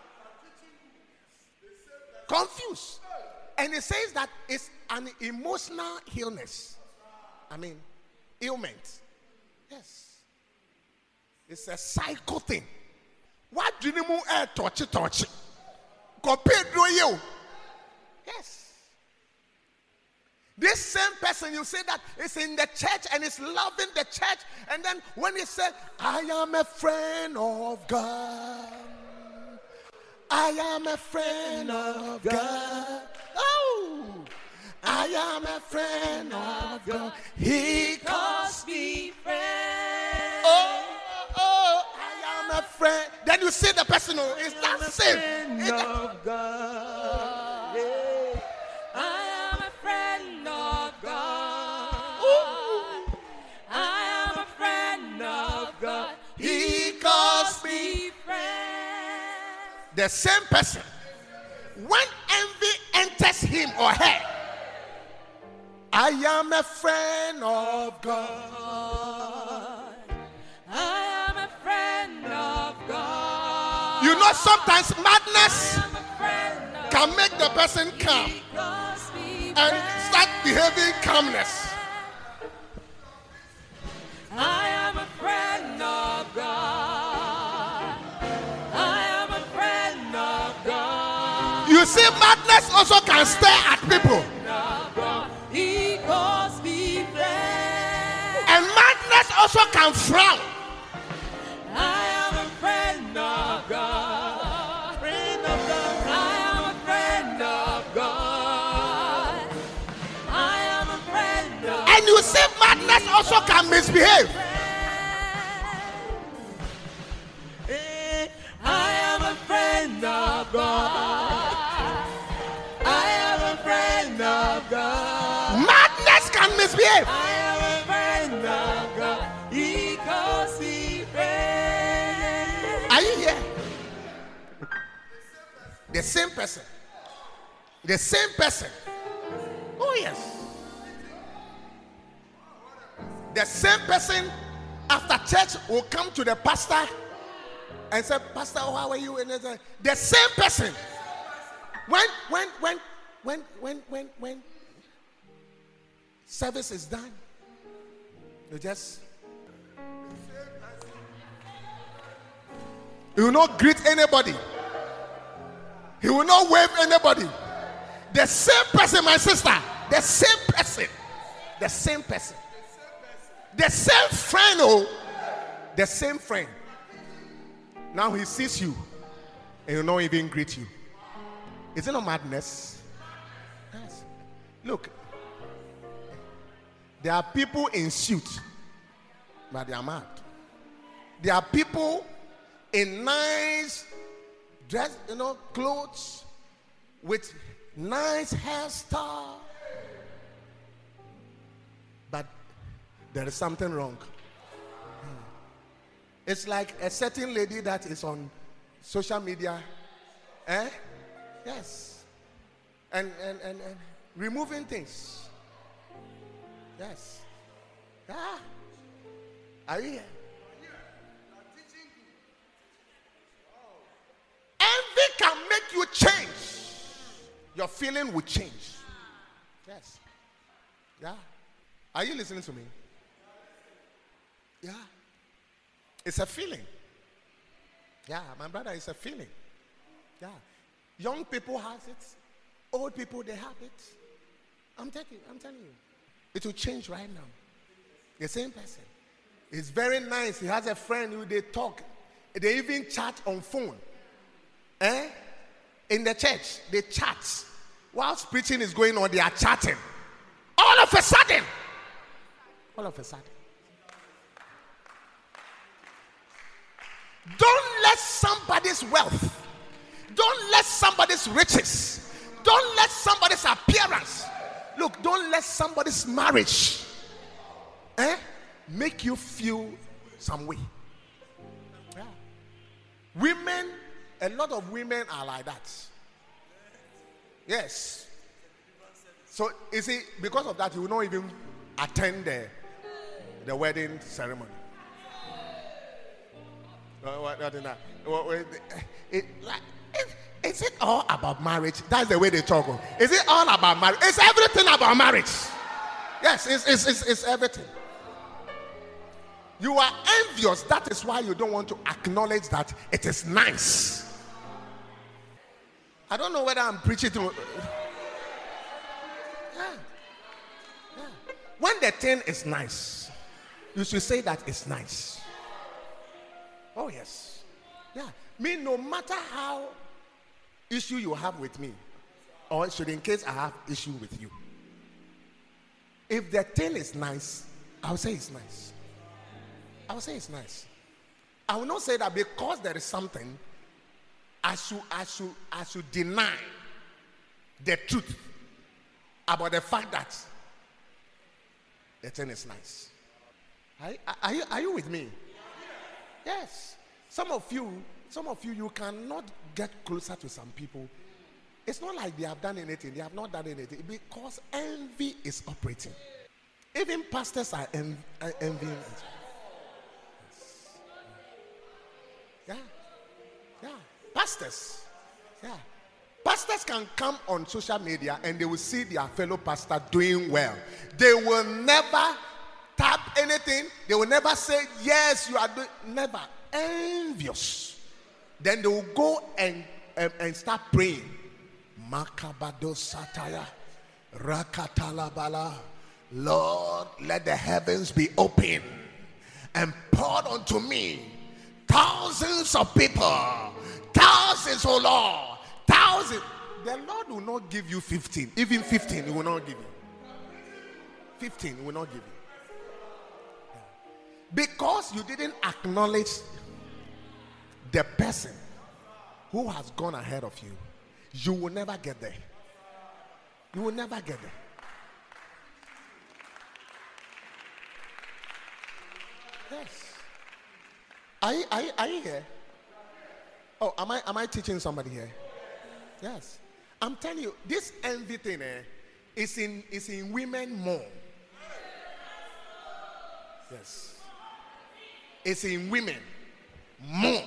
Confused. And it says that it's an emotional illness. I mean, ailment. Yes. It's a psycho thing. What do you mean? Touch it, touch it. Compared to you. Yes. This same person, you say that is in the church and is loving the church. And then when he said, I am a friend of God. I am a friend of God. Oh, I am a friend of God. He calls me friend. Oh, oh, I am a friend. Then you see the person who is that same. Friend of God. Yeah. I am a friend of God. Ooh. I am a friend of God. He calls me friend. The same person, when envy enters him or her, I am a friend of God. I am a friend of God. You know know, sometimes madness can make the person calm and start behaving calmness. I am a friend of God. I am a friend of God. You see, madness also can stare at people. He calls me friend. And madness also can frown. I am a friend of God. Friend of God. I am a friend of God. I am a friend of And you see, madness also can misbehave. I am a friend of God. I am a friend of God. Madness can misbehave. I am a friend of God. He calls me friend. Are you here? The same person. The same person. Oh, yes. The same person after church will come to the pastor and say, Pastor, how are you? And they say, the same person. When, when, when, when, when, when, when service is done, you just, he will not greet anybody. He will not wave anybody. The same person, my sister, the same person, the same person, the same friend, oh, the same friend. Now he sees you and he will not even greet you. Is it not madness? Yes. Look, there are people in suit, but they are mad. There are people in nice dress, you know, clothes with nice hairstyle, but there is something wrong. It's like a certain lady that is on social media, eh? Yes, and and and, and removing things. Yes. Ah. Are you here? Envy can make you change. Your feeling will change. Yes. Yeah. Are you listening to me? Yeah. It's a feeling. Yeah, my brother, it's a feeling. Yeah. Young people have it. Old people, they have it. I'm taking, I'm telling you. It will change right now. The same person. It's very nice. He has a friend who they talk. They even chat on phone. Eh? In the church, they chat. Whilst preaching is going on, they are chatting. All of a sudden. All of a sudden. Don't let somebody's wealth, don't let somebody's riches, don't let somebody's appearance, look, don't let somebody's marriage eh, make you feel some way. Yeah. Women, a lot of women are like that. Yes. So, you see, because of that, you will not even attend the, the wedding ceremony. What, what, what, what, it, like, it, is it all about marriage? That's the way they talk. Is it all about marriage? It's everything about marriage. Yes, it's, it's, it's, it's everything. You are envious. That is why you don't want to acknowledge that it is nice. I don't know whether I'm preaching to. Yeah. Yeah. When the thing is nice, you should say that it's nice. Oh, yes. Yeah. Me, no matter how issue you have with me, or should in case I have issue with you, if the thing is nice, I'll say it's nice. I'll say it's nice. I will not say that because there is something, I should, I should, I should deny the truth about the fact that the thing is nice. Are, are, you, are you with me? Yes. Some of you, some of you, you cannot get closer to some people. It's not like they have done anything. They have not done anything because envy is operating. Even pastors are env- uh, envying. Yeah. Yeah. Pastors. Yeah. Pastors can come on social media and they will see their fellow pastor doing well. They will never tap anything. They will never say, yes, you are doing. Never. Envious. Then they will go and, and, and start praying. Makabado sataya. Rakatalabala. Lord, let the heavens be open and poured unto me thousands of people. Thousands, oh Lord. Thousands. The Lord will not give you fifteen. Even fifteen, He will not give you. fifteen, He will not give you. Because you didn't acknowledge the person who has gone ahead of you, you will never get there. You will never get there. Yes. Are you, are you, are you here? Oh, am I am I teaching somebody here? Yes. I'm telling you, this envy thing eh, is in is in women more. Yes. It's in women more.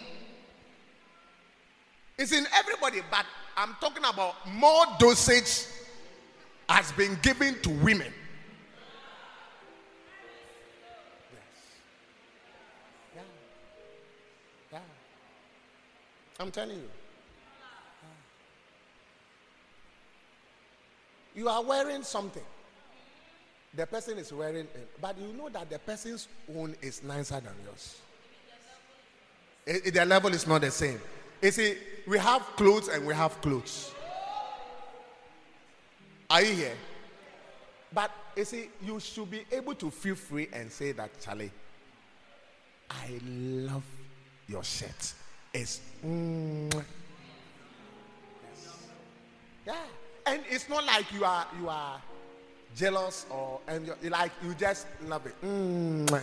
It's in everybody, but I'm talking about more dosage has been given to women. Yes. Yeah. Yeah. I'm telling you. You are wearing something. The person is wearing it, but you know that the person's own is nicer than yours. It, it, the level is not the same. You see, we have clothes and we have clothes. Are you here? But you see, you should be able to feel free and say that, Charlie, I love your shirt. It's mm, yes. Yeah. And it's not like you are you are jealous or and you're, like you just love it. Mm.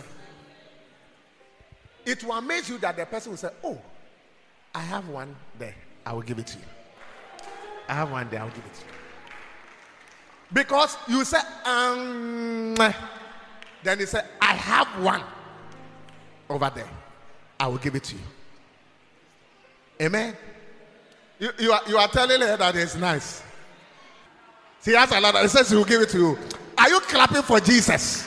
It will amaze you that the person will say, "Oh, I have one there. I will give it to you. I have one there. I will give it to you." Because you say, um, then he say, "I have one over there. I will give it to you." Amen. You, you are you are telling her that it's nice. He has a lot. He says he will give it to you. Are you clapping for Jesus?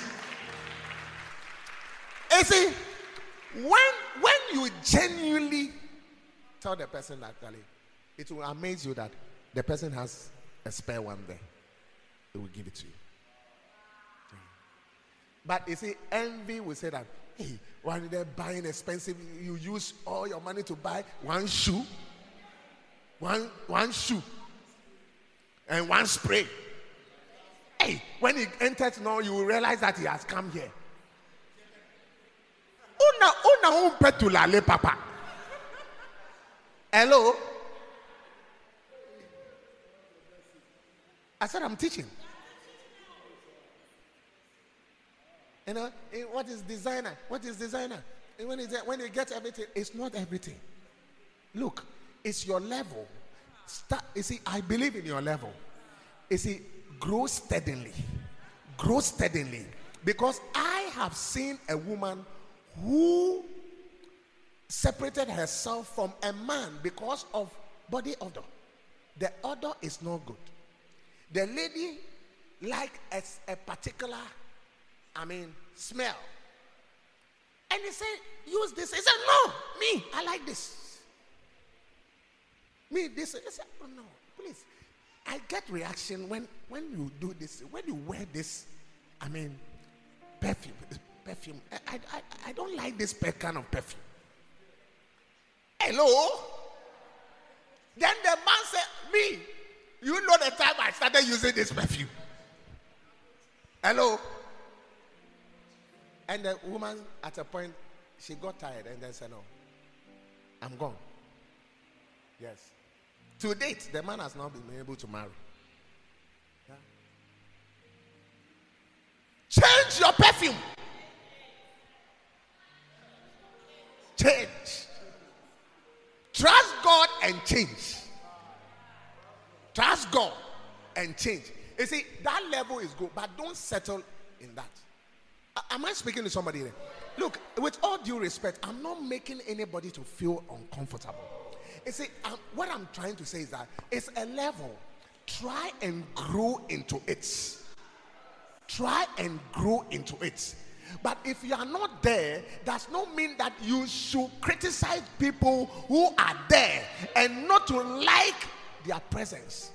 You see, when when you genuinely tell the person that, it will amaze you that the person has a spare one there. They will give it to you. But you see, envy will say that, hey, why are they buying expensive? You use all your money to buy one shoe, one one shoe. And one spray. Hey, when he enters now, you will realize that he has come here. Una, una un petula le papa. Hello? I said I'm teaching. You know, what is designer? What is designer? And when, it, when you get everything, it's not everything. Look, it's your level. Start, you see, I believe in your level. You see, grow steadily. Grow steadily. Because I have seen a woman who separated herself from a man because of body odor. The odor is not good. The lady liked a, a particular, I mean, smell. And he said, use this. He said, no, me, I like this. Me, this. He said, oh no, please. I get reaction when, when you do this, when you wear this, I mean, perfume. Perfume. I, I, I don't like this kind of perfume. Hello? Then the man said, me, you know the time I started using this perfume. Hello? And the woman, at a point, she got tired and then said, no, I'm gone. Yes. To date, the man has not been able to marry. Yeah. Change your perfume. Change. Trust God and change. Trust God and change. You see, that level is good, but don't settle in that. Am I speaking to somebody there? Look, with all due respect, I'm not making anybody to feel uncomfortable. You see, um, what I'm trying to say is that it's a level. Try and grow into it. Try and grow into it. But if you are not there, does not mean that you should criticize people who are there and not to like their presence.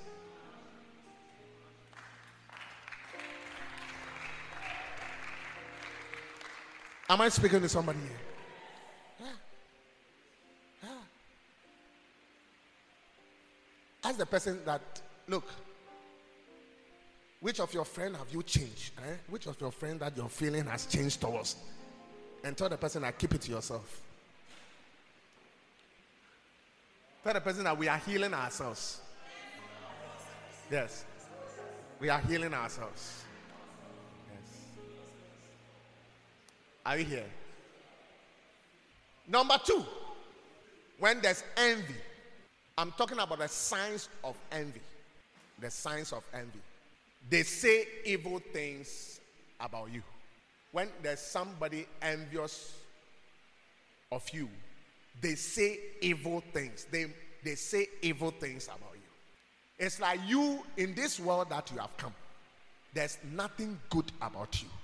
Am I speaking to somebody here? Yeah. Yeah. Ask the person that, look, which of your friends have you changed? Eh? Which of your friends that your feeling has changed towards? And tell the person that keep it to yourself. Tell the person that we are healing ourselves. Yes. We are healing ourselves. Yes. Are you here? Number two, when there's envy. I'm talking about the signs of envy. The signs of envy. They say evil things about you. When there's somebody envious of you, they say evil things. They, they say evil things about you. It's like you, in this world that you have come, there's nothing good about you.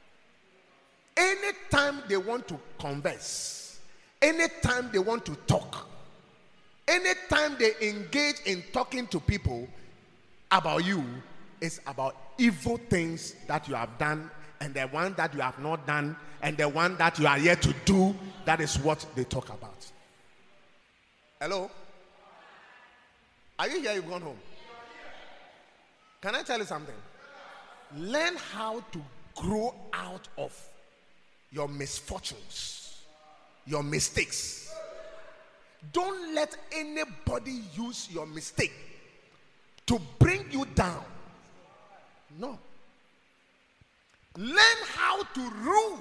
Anytime they want to converse, anytime they want to talk, anytime they engage in talking to people about you, it's about evil things that you have done, and the one that you have not done, and the one that you are yet to do. That is what they talk about. Hello? Are you here? You've gone home? Can I tell you something? Learn how to grow out of your misfortunes, your mistakes. Don't let anybody use your mistake to bring you down. No. Learn how to rule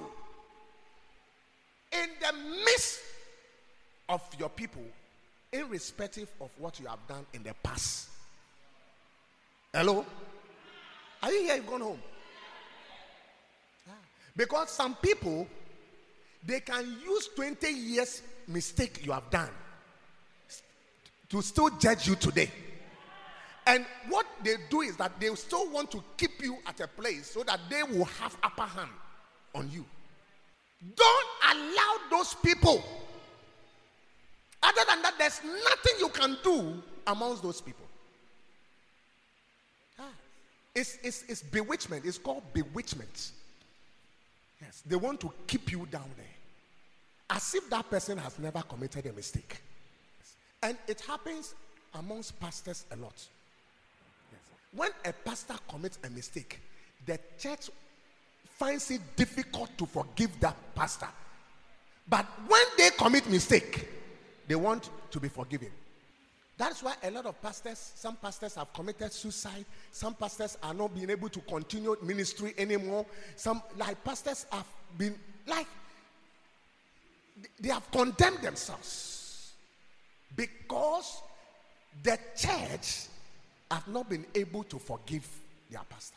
in the midst of your people, irrespective of what you have done in the past. Hello? Are you here? You've gone home? Yeah. Because some people, they can use twenty years mistake you have done to still judge you today. And what they do is that they still want to keep you at a place so that they will have upper hand on you. Don't allow those people. Other than that, there's nothing you can do amongst those people. Ah, it's, it's, it's bewitchment. It's called bewitchment. Yes, they want to keep you down there, as if that person has never committed a mistake. Yes. And it happens amongst pastors a lot. When a pastor commits a mistake, the church finds it difficult to forgive that pastor. But when they commit mistake, they want to be forgiven. That's why a lot of pastors, some pastors have committed suicide. Some pastors are not being able to continue ministry anymore. Some, like, pastors have been, like, they have condemned themselves because the church have not been able to forgive their pastor.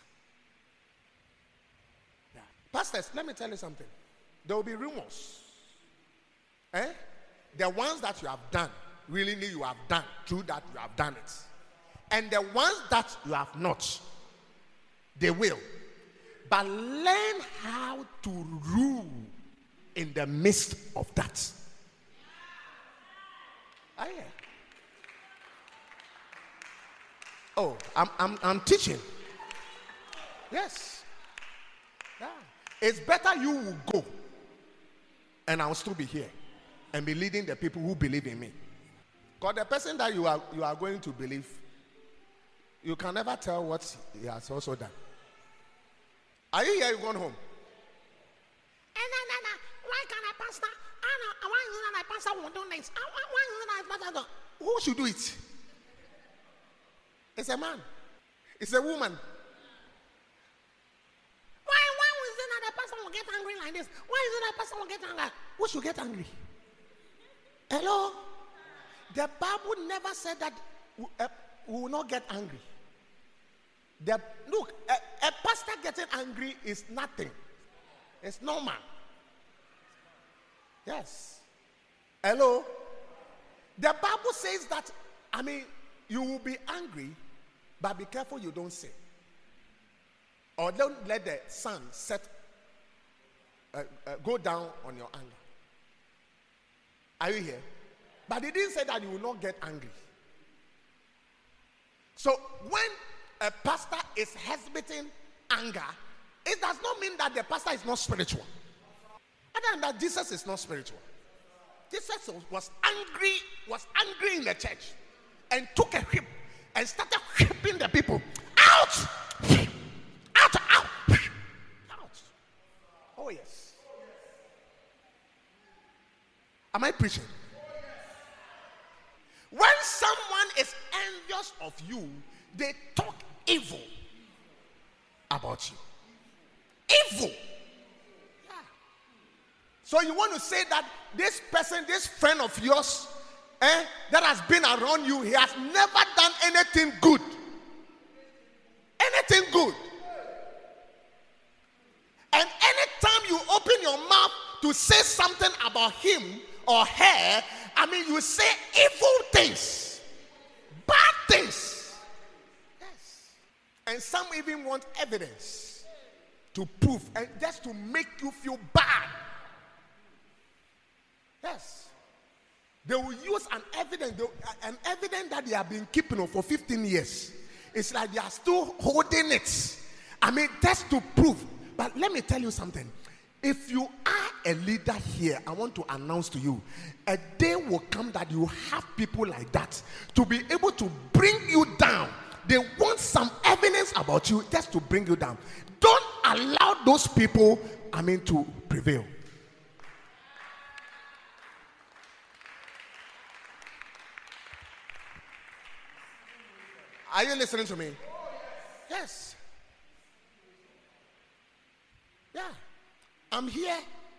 Yeah. Pastors, let me tell you something. There will be rumors. Eh? The ones that you have done, really you have done, true that you have done it. And the ones that you have not, they will. But learn how to rule in the midst of that. Oh, yeah. Oh, I'm, I'm, I'm teaching. Yes. Yeah. It's better you will go and I'll still be here and be leading the people who believe in me. Because the person that you are, you are going to believe, you can never tell what he has also done. Are you here? You've gone home? Why can't I pastor? Why is it that I pastor won't do this? Why is it that I pastor? Who should do it? It's a man. It's a woman. Why, why is it that a person will get angry like this? Why is it that a person will get angry? Who should get angry? Hello? The Bible never said that we, uh, we will not get angry. The, look, a, a pastor getting angry is nothing. It's normal. Yes. Hello? The Bible says that, I mean, you will be angry, but be careful you don't sin. Or don't let the sun set, uh, uh, go down on your anger. Are you here? But it didn't say that you will not get angry. So when a pastor is exhibiting anger, it does not mean that the pastor is not spiritual. Other than that, Jesus is not spiritual. Jesus was angry, was angry in the church, and took a whip and started whipping the people. Out! Out! Out! Out! Oh yes. Am I preaching? When someone is envious of you, they talk evil about you. Evil. Yeah. So you want to say that this person, this friend of yours, eh, that has been around you, he has never done anything good. Anything good. And anytime you open your mouth to say something about him or her, I mean, you say evil things, bad things. Yes. And some even want evidence to prove, and just to make you feel bad. Yes. They will use an evidence, they, an evidence that they have been keeping for fifteen years. It's like they are still holding it. I mean, just to prove. But let me tell you something. If you are a leader here, I want to announce to you, a day will come that you have people like that to be able to bring you down. They want some evidence about you just to bring you down. Don't allow those people, I mean, to prevail. Are you listening to me? Yes. Yeah. I'm here.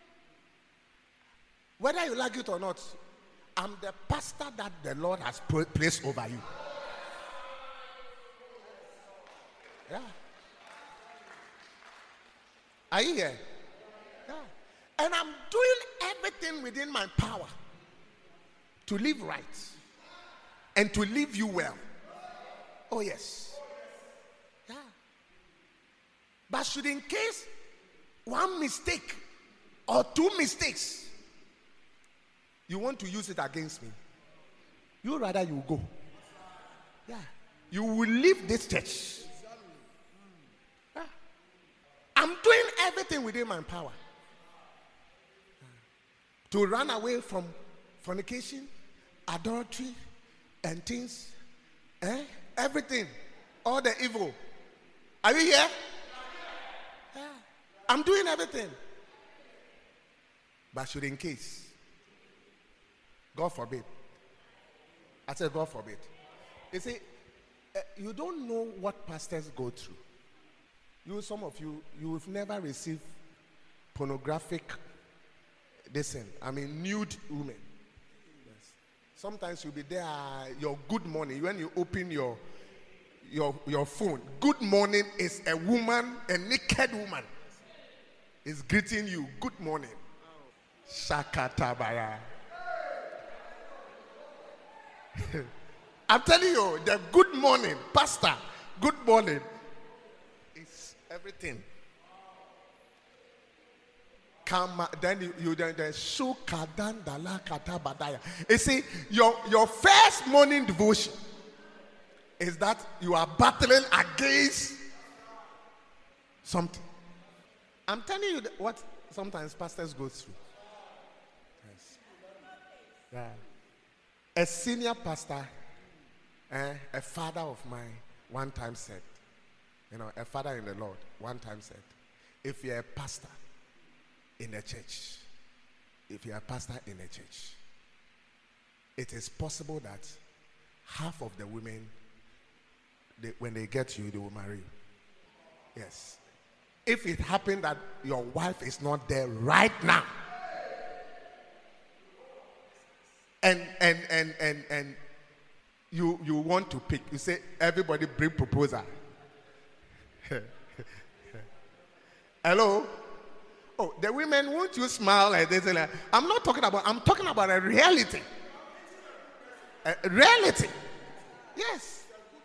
Whether you like it or not, I'm the pastor that the Lord has placed over you. Yeah. Are you here? Yeah. And I'm doing everything within my power to live right and to live you well. Oh, yes. Yeah. But should in case one mistake or two mistakes, you want to use it against me, you rather you go. Yeah. You will leave this church. Yeah. I'm doing everything within my power to run away from fornication, adultery, and things. Eh? Everything. All the evil. Are you here? Yeah. I'm doing everything. But should in case, God forbid. I said, God forbid. You see, uh, you don't know what pastors go through. You, some of you, you've never received pornographic, listen, I mean, nude women. Yes. Sometimes you'll be there, uh, your good morning, when you open your, your, your phone, good morning is a woman, a naked woman is greeting you, good morning. Shakatabaya. I'm telling you, the good morning, pastor, good morning is everything. Come, then you, you then the shukadan dala kata badaya. You see, your your first morning devotion is that you are battling against something. I'm telling you that what sometimes pastors go through. Yes. Yeah. A senior pastor, eh, a father of mine, one time said, you know, a father in the Lord, one time said, if you're a pastor in a church, if you're a pastor in a church, it is possible that half of the women, they, when they get you, they will marry you. Yes. If it happened that your wife is not there right now, and and and and and you you want to pick, you say everybody bring proposal. Hello? Oh, the women, won't you smile like this? I'm not talking about, I'm talking about a reality. A reality. Yes.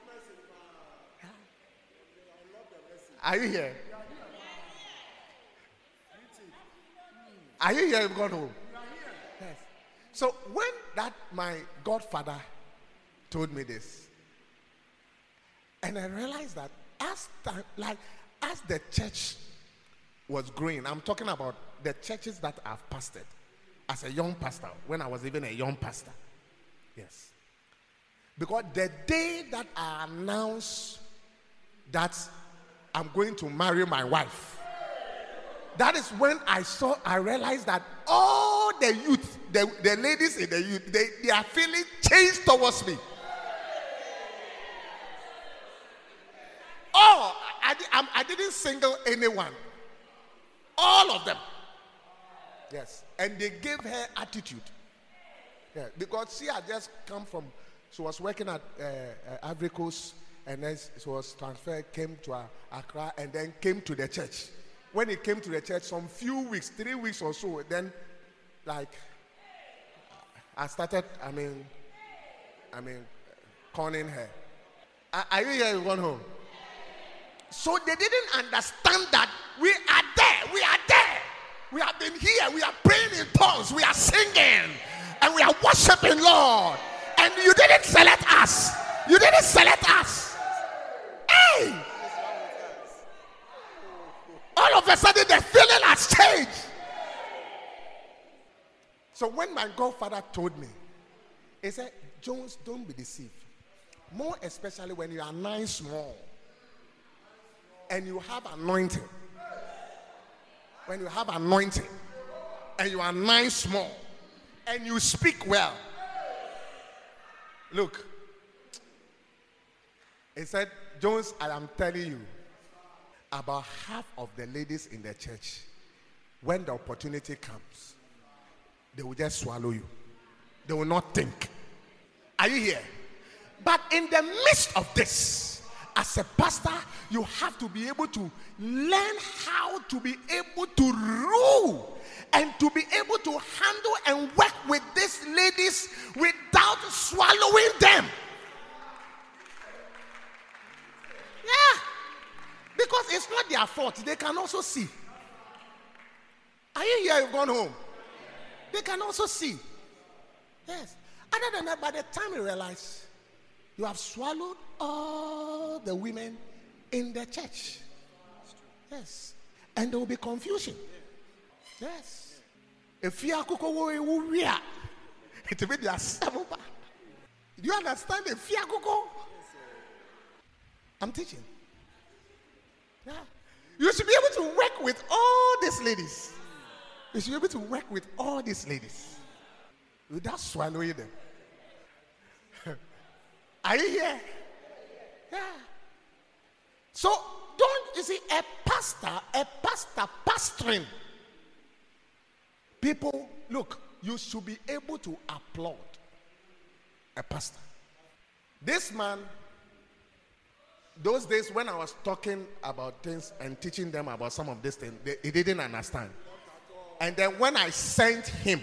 Are you here? Are you here? You've gone home. Yes. So when that my godfather told me this, and I realized that as time, like as the church was growing, I'm talking about the churches that I've pastored as a young pastor, when I was even a young pastor. Yes. Because the day that I announced that I'm going to marry my wife, that is when I saw, I realized that all the youth, the, the ladies in the youth, they, they are feeling changed towards me. Oh, I, I, I didn't single anyone. All of them. Yes. And they gave her attitude. Yeah, because she had just come from, she was working at uh, uh, Ivory Coast, and then she was transferred, came to uh, Accra, and then came to the church. When he came to the church, some few weeks, three weeks or so, then, like, I started, I mean, I mean, conning her. Are, are you here? You gone home? So they didn't understand that we are there. We are there. We have been here. We are praying in tongues. We are singing. And we are worshiping Lord. And you didn't select us. You didn't select us. Hey! All of a sudden the feeling has changed. So when my godfather told me, he said, Jones, don't be deceived. More especially when you are nine small. And you have anointing. When you have anointing. And you are nine small. And you speak well. Look. He said, Jones, I am telling you, about half of the ladies in the church, when the opportunity comes, they will just swallow you. They will not think. Are you here? But in the midst of this, as a pastor, you have to be able to learn how to be able to rule and to be able to handle and work with these ladies without swallowing them. Yeah. Because it's not their fault. They can also see. Are you here? You've gone home. They can also see. Yes. Other than that, by the time you realize, you have swallowed all the women in the church. Yes. And there will be confusion. Yes. If you are it will be their seven. Do you understand the fear? I'm teaching. Yeah. You should be able to work with all these ladies. You should be able to work with all these ladies without swallowing them. Are you here? Yeah. So don't, you see, a pastor, a pastor pastoring. People, look, you should be able to applaud a pastor. This man, those days when I was talking about things and teaching them about some of these things, they, they didn't understand. And then when I sent him,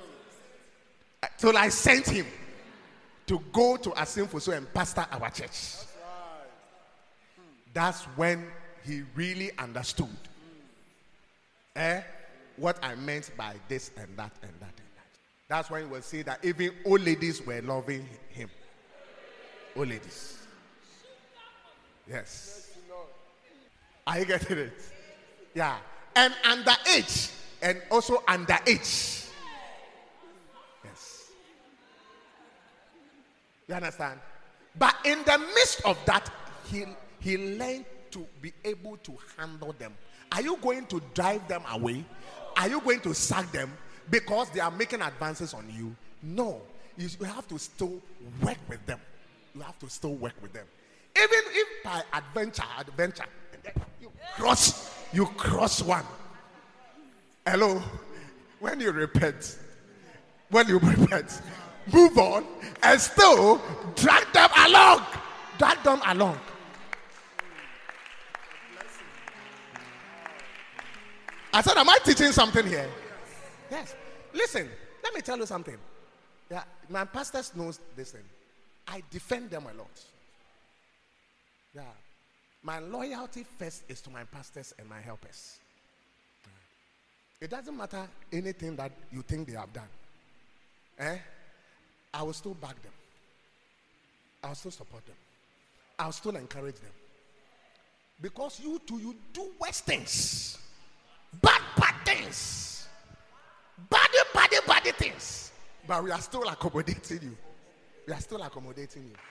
so I sent him to go to Asimfoso and pastor our church. That's when he really understood eh, what I meant by this and that and that and that. That's when he will see that even old ladies were loving him. Old ladies. Yes. Are you getting it? Yeah. And underage. And also underage. Yes. You understand? But in the midst of that, he, he learned to be able to handle them. Are you going to drive them away? Are you going to sack them because they are making advances on you? No. You have to still work with them. You have to still work with them. Even if by adventure, adventure, you cross, you cross one. Hello? When you repent, when you repent, move on and still drag them along. Drag them along. I said, am I teaching something here? Yes. Listen, let me tell you something. Yeah. my pastors knows this thing. I defend them a lot. Yeah. My loyalty first is to my pastors and my helpers. It doesn't matter anything that you think they have done. Eh? I will still back them. I will still support them. I will still encourage them. Because you too, you do worse things. Bad, bad things. Body, body, body things. But we are still accommodating you. We are still accommodating you.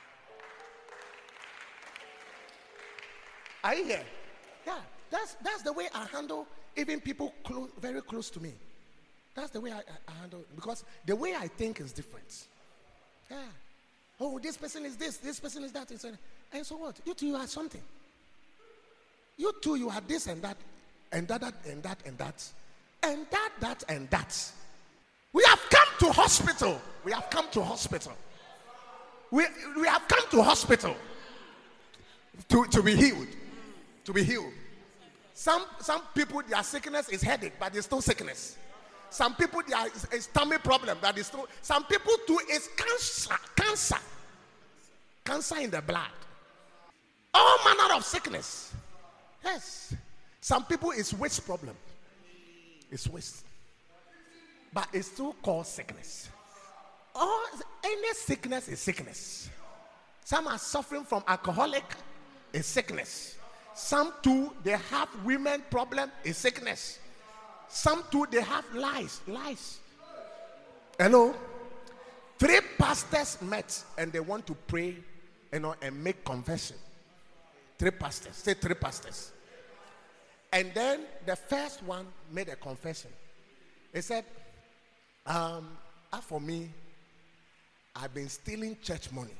Are you here? Yeah, that's that's the way I handle even people close, very close to me. That's the way I, I, I handle it. Because the way I think is different. Yeah. Oh, this person is this, this person is that. And so, and so what? You two, you are something. You two, you are this and that, and that, that, and that, and that, and that, that, and that. We have come to hospital. We have come to hospital. We, we have come to hospital to, to be healed. To be healed. Some some people, their sickness is headache, but it's still sickness. Some people, their is stomach problem, but it's still. Some people too is cancer, cancer, cancer in the blood. All manner of sickness. Yes. Some people is waist problem. It's waist, but it's still called sickness. All any sickness is sickness. Some are suffering from alcoholic, is sickness. Some too, they have women problem, is sickness. Some too, they have lies, lies. Hello? Three pastors met and they want to pray, you know, and make confession. Three pastors, say three pastors. And then the first one made a confession. He said, um, as for me, I've been stealing church money.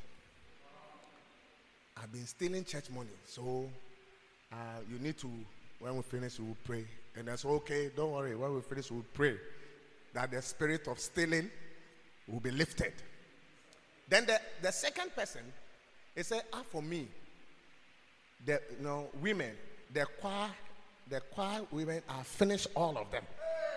I've been stealing church money. So uh, you need to, when we finish, we will pray. And I said, okay, don't worry. When we finish, we will pray that the spirit of stealing will be lifted. Then the, the second person, he said, ah, for me, the you know, women, the choir, the choir women, I finished all of them.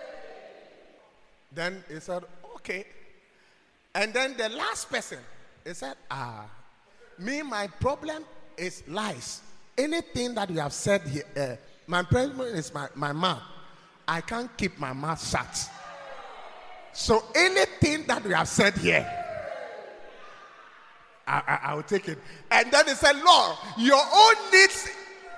Then he said, okay. And then the last person, he said, ah, me, my problem is lies. Anything that you have said here, uh, my problem is my, my mouth. I can't keep my mouth shut. So anything that we have said here, I, I, I will take it. And then he said, Lord, your own needs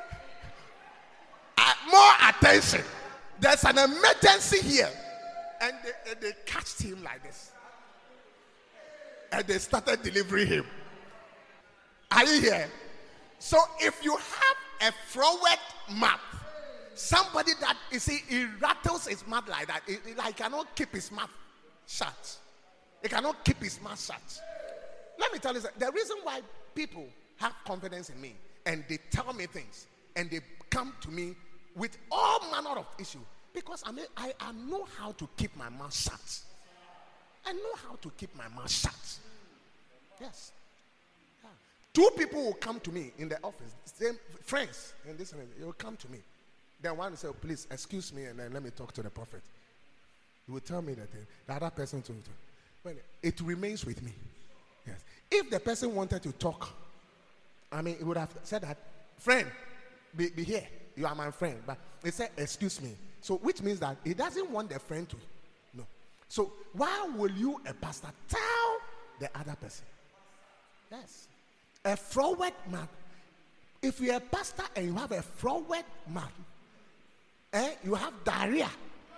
uh, more attention. There's an emergency here. And they, and they catched him like this. And they started delivering him. Are you here? So if you have a forward mouth, somebody that, you see, he rattles his mouth like that, he, he like cannot keep his mouth shut. He cannot keep his mouth shut. Let me tell you something. The reason why people have confidence in me and they tell me things and they come to me with all manner of issues, because I mean, I, I know how to keep my mouth shut. I know how to keep my mouth shut. Yes. Yeah. Two people will come to me in the office, same friends, and this and that. They will come to me. Then one will say, oh, please excuse me, and then let me talk to the prophet. He will tell me that thing. The other person told me. Well, it remains with me. Yes. If the person wanted to talk, I mean, he would have said that, friend, be, be here. You are my friend. But he said, excuse me. So, which means that he doesn't want the friend to. No. So, why will you, a pastor, tell the other person? Yes. A forward man. If you're a pastor and you have a forward man, eh, you have diarrhea.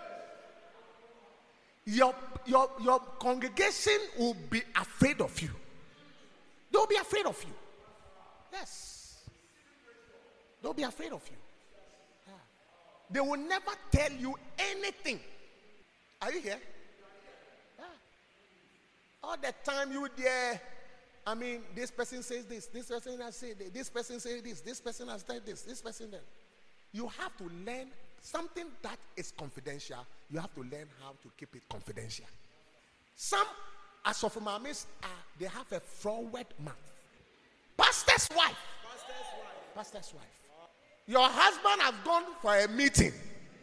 Your, your, your congregation will be afraid of you. They'll be afraid of you. Yes. They'll be afraid of you. Yeah. They will never tell you anything. Are you here? Yeah. All the time you there, I mean, this person says this, this person has said this, this person says this, this person has said this, this person that. You have to learn something that is confidential. You have to learn how to keep it confidential. Some asofomamis are they have a forward mouth. Pastor's wife. Pastor's wife. Pastor's wife. Your husband has gone for a meeting,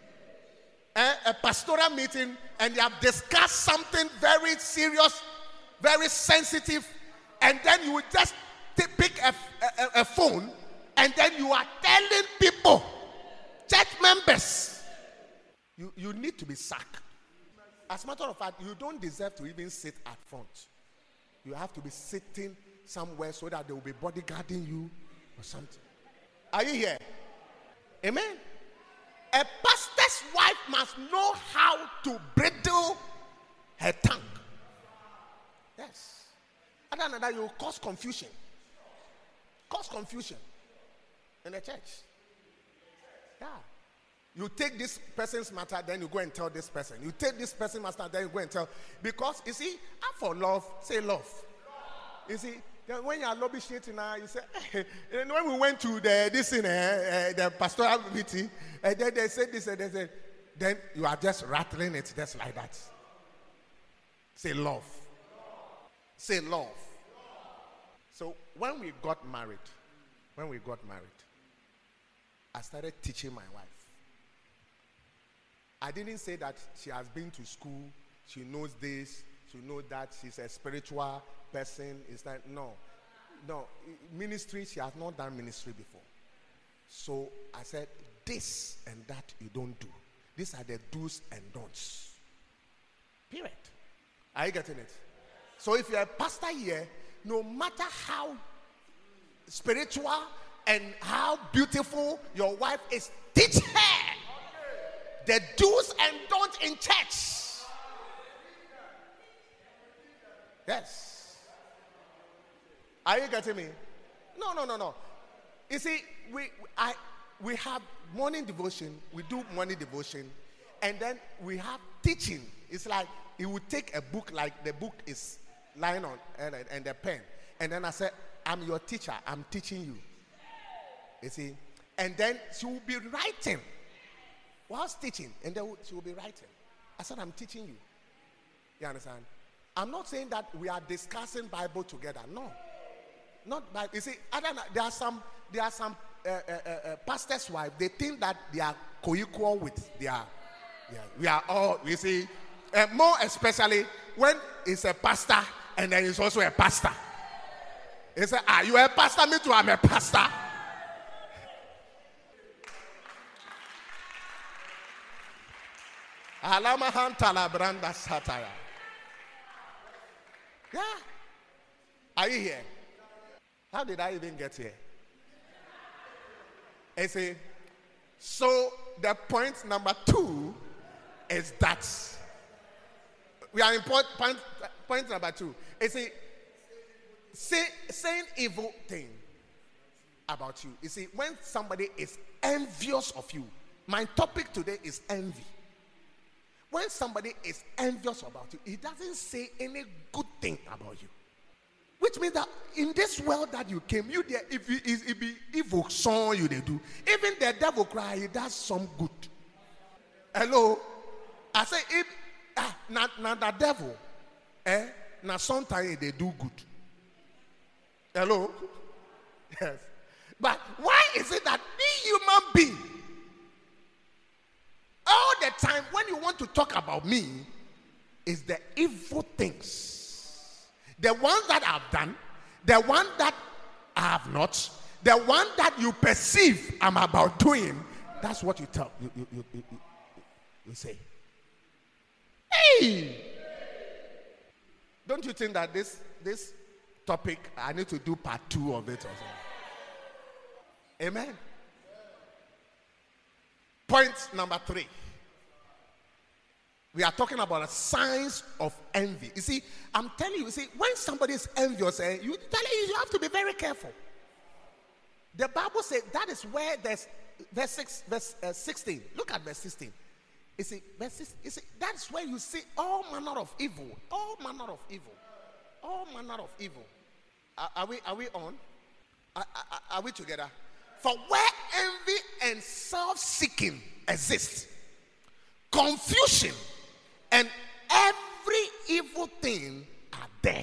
eh, a pastoral meeting, and they have discussed something very serious very sensitive, and then you will just t- pick a, a, a phone, and then you are telling people, church members, you, you need to be sacked. As a matter of fact, you don't deserve to even sit at front. You have to be sitting somewhere so that they will be bodyguarding you or something. Are you here? Amen. A pastor's wife must know how to bridle her tongue. Yes. Other than that, you will cause confusion. Cause confusion in the church. Yeah. You take this person's matter, then you go and tell this person. You take this person's matter, then you go and tell. Because, you see, I'm for love, say love. You see, then when you are lobby shit now, you say, and when we went to the this in uh, uh, the pastoral meeting, and then they said this and they said, then you are just rattling it just like that. Say love. Say love. So when we got married, when we got married, I started teaching my wife. I didn't say that she has been to school, she knows this, she knows that, she's a spiritual person. Is that no, no ministry? She has not done ministry before. So I said, this and that you don't do. These are the do's and don'ts. Period. Are you getting it? So if you're a pastor here, no matter how spiritual and how beautiful your wife is, teach her the do's and don'ts in church. Yes. Are you getting me? No, no, no, no. You see, we I we have morning devotion. We do morning devotion, and then we have teaching. It's like it would take a book, like the book is lying on and, and the pen, and then I said, "I'm your teacher. I'm teaching you." You see, and then she will be writing whilst teaching, and then she will be writing. I said, "I'm teaching you." You understand? I'm not saying that we are discussing Bible together. No, not Bible. You see, other than, there are some there are some uh, uh, uh, pastors' wives. They think that they are co-equal with their. Yeah, we are all. You see, uh, more especially when it's a pastor and then it's also a pastor. He said, "Ah, you are a pastor? Me too. I'm a pastor." Alama hantala branda sataya. Yeah. Are you here? How did I even get here? I say, so the point number two is that we are in point, point, point number two. I say, say, saying evil thing about you. You see, when somebody is envious of you, my topic today is envy. When somebody is envious about you, he doesn't say any good thing about you. Which means that in this world that you came, you there, if it, it be evil song you they do, even the devil cry, he does some good. Hello? I say, if ah, not, not the devil, eh? Now sometimes they do good. Hello? Yes. But why is it that we human being, all the time when you want to talk about me, is the evil things. The ones that I've done, the one that I have not, the one that you perceive I'm about doing, that's what you tell, you, you, you, you, you, you say. Hey! Don't you think that this, this topic, I need to do part two of it or something? Amen? Point number three. We are talking about the signs of envy. You see, I'm telling you, you see, when somebody is envious, eh, you tell you, you have to be very careful. The Bible says that is where there's verse six, verse uh, sixteen. Look at verse sixteen. You see, verse sixteen, you see, that's where you see all manner of evil, all manner of evil, all manner of evil. Are, are we? Are we on? Are, are, are we together? For where envy and self-seeking exist, confusion and every evil thing are there.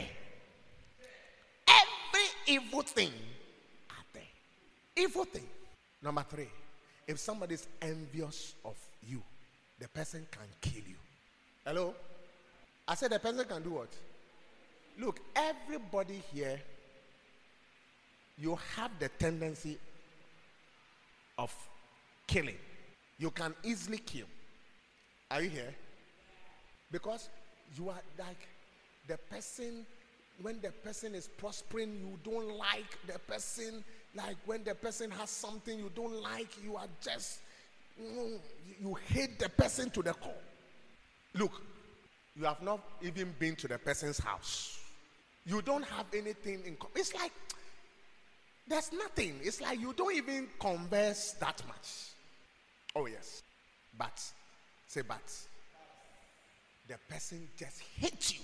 Every evil thing are there. Evil thing. Number three, if somebody is envious of you, the person can kill you. Hello? I said the person can do what? Look, everybody here, you have the tendency of killing. You can easily kill. Are you here? Because you are like the person, when the person is prospering, you don't like the person. Like when the person has something you don't like, you are just, you, you hate the person to the core. Look, you have not even been to the person's house. You don't have anything in common. It's like, there's nothing. It's like you don't even converse that much. Oh yes. But, say but. The person just hates you.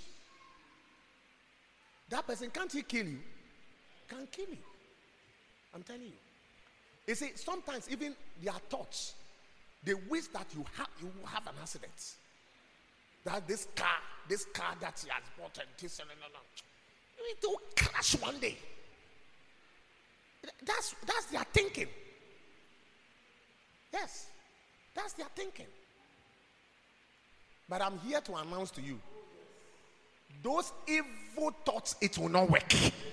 That person, can't he kill you? Can't kill you. I'm telling you. You see, sometimes even their thoughts, they wish that you have you will have an accident. That this car, this car that he has bought and this and that, it will crash one day. That's that's their thinking. Yes, that's their thinking. But I'm here to announce to you, those evil thoughts, it will not work.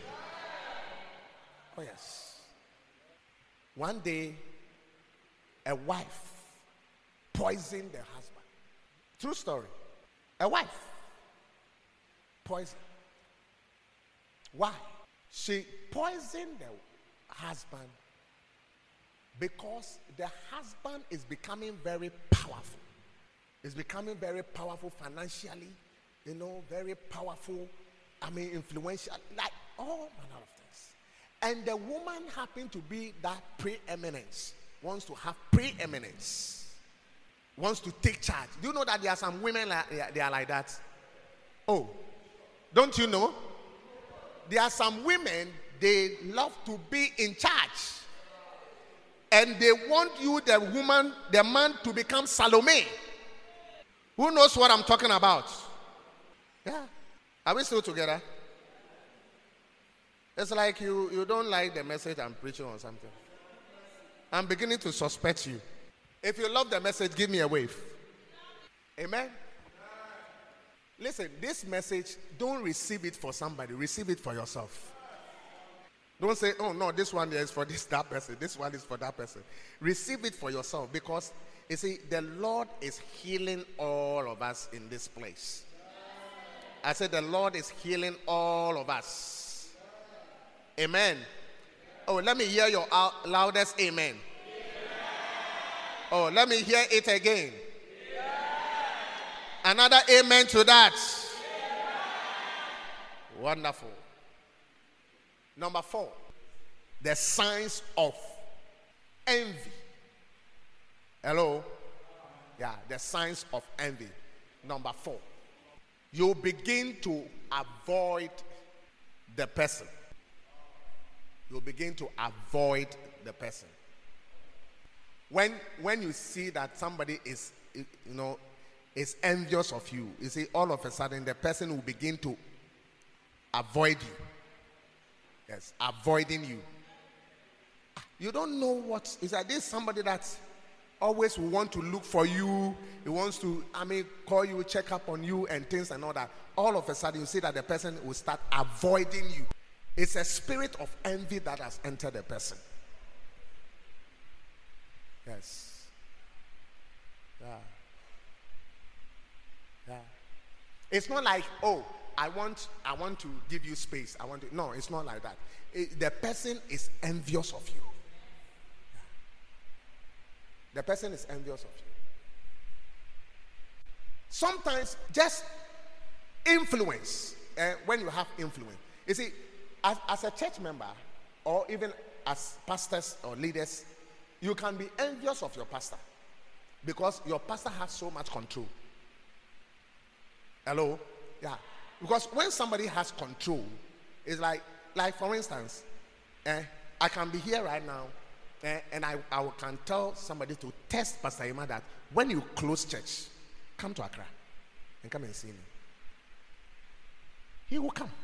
Oh yes. One day, a wife poisoned the husband. True story. A wife poisoned. Why? She poisoned the husband because the husband is becoming very powerful. Is becoming very powerful financially, you know, very powerful, I mean, influential, like all manner of things. And the woman happened to be that preeminence, wants to have preeminence, wants to take charge. Do you know that there are some women like, they are like that? Oh, don't you know? There are some women, they love to be in charge. And they want you, the woman, the man, to become Salome. Who knows what I'm talking about? Yeah. Are we still together? It's like you, you don't like the message I'm preaching or something. I'm beginning to suspect you. If you love the message, give me a wave. Amen? Listen, this message, don't receive it for somebody. Receive it for yourself. Don't say, oh no, this one is for this, that person. This one is for that person. Receive it for yourself because, you see, the Lord is healing all of us in this place. I said the Lord is healing all of us. Amen. Oh, let me hear your out, loudest amen. Amen. Oh, let me hear it again. Amen. Another amen to that. Amen. Wonderful. Number four, the signs of envy. Hello? Yeah, the signs of envy. Number four, you begin to avoid the person. You begin to avoid the person. When when you see that somebody is, you know, is envious of you, you see, all of a sudden the person will begin to avoid you. Yes, avoiding you. You don't know what is that. There's somebody that always will want to look for you. He wants to, I mean, call you, check up on you and things and all that. All of a sudden you see that the person will start avoiding you. It's a spirit of envy that has entered the person. Yes. Yeah. Yeah. It's not like, oh, I want I want to give you space. I want to, no, it's not like that. It, the person is envious of you. Yeah. The person is envious of you. Sometimes just influence. Uh, when you have influence, you see, as, as a church member, or even as pastors or leaders, you can be envious of your pastor because your pastor has so much control. Hello? Yeah. Because when somebody has control, it's like, like for instance, eh, I can be here right now, eh, and I, I can tell somebody to test Pastor Ima that when you close church, come to Accra and come and see me. He will come.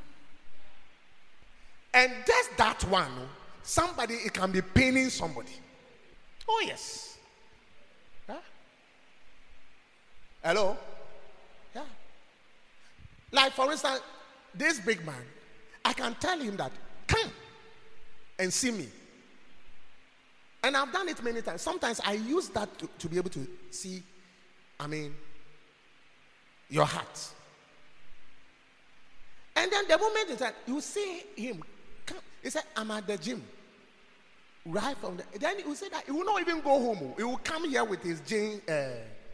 And just that one, somebody, it can be paining somebody. Oh yes. Huh? Hello? Yeah. Like for instance, this big man, I can tell him that, come and see me. And I've done it many times. Sometimes I use that to, to be able to see, I mean, your heart. And then the moment is that you see him, come, he said, I'm at the gym. Right from the, then he will say that he will not even go home. He will come here with his gym, uh,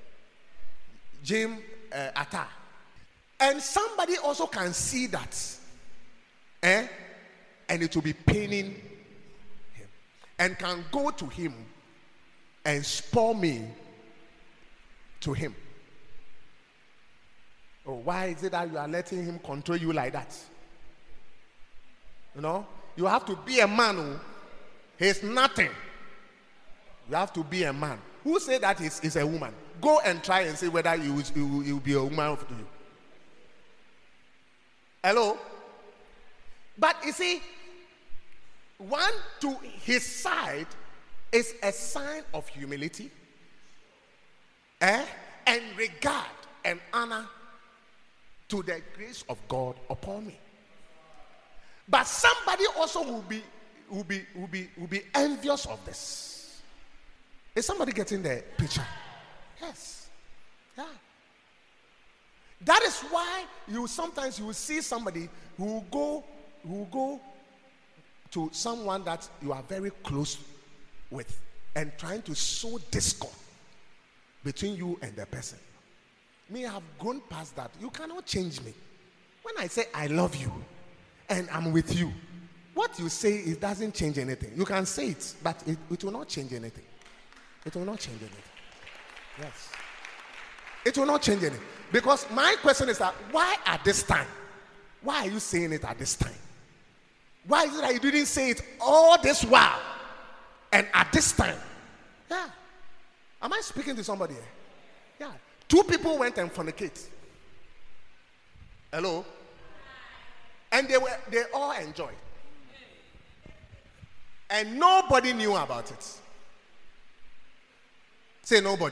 gym uh, attire. And somebody also can see that. Eh? And it will be paining him. And can go to him and spoil me to him. Oh, why is it that you are letting him control you like that? You know? You have to be a man who he's nothing. You have to be a man. Who said that he's, he's a woman? Go and try and see whether you will, you will, you will be a woman to you. Hello? But you see, one to his side is a sign of humility, eh? And regard and honor to the grace of God upon me. But somebody also will be will be will be will be envious of this. Is somebody getting the picture? Yes. Yeah. That is why you sometimes you will see somebody who will go who will go to someone that you are very close with and trying to sow discord between you and the person. Me, I have gone past that. You cannot change me. When I say I love you and I'm with you, what you say, it doesn't change anything. You can say it, but it, it will not change anything. It will not change anything. Yes. It will not change anything. Because my question is that, why at this time? Why are you saying it at this time? Why is it that you didn't say it all this while and at this time? Yeah. Am I speaking to somebody here? Yeah. Two people went and fornicate. Hello? And they were they all enjoyed. And nobody knew about it. Say nobody.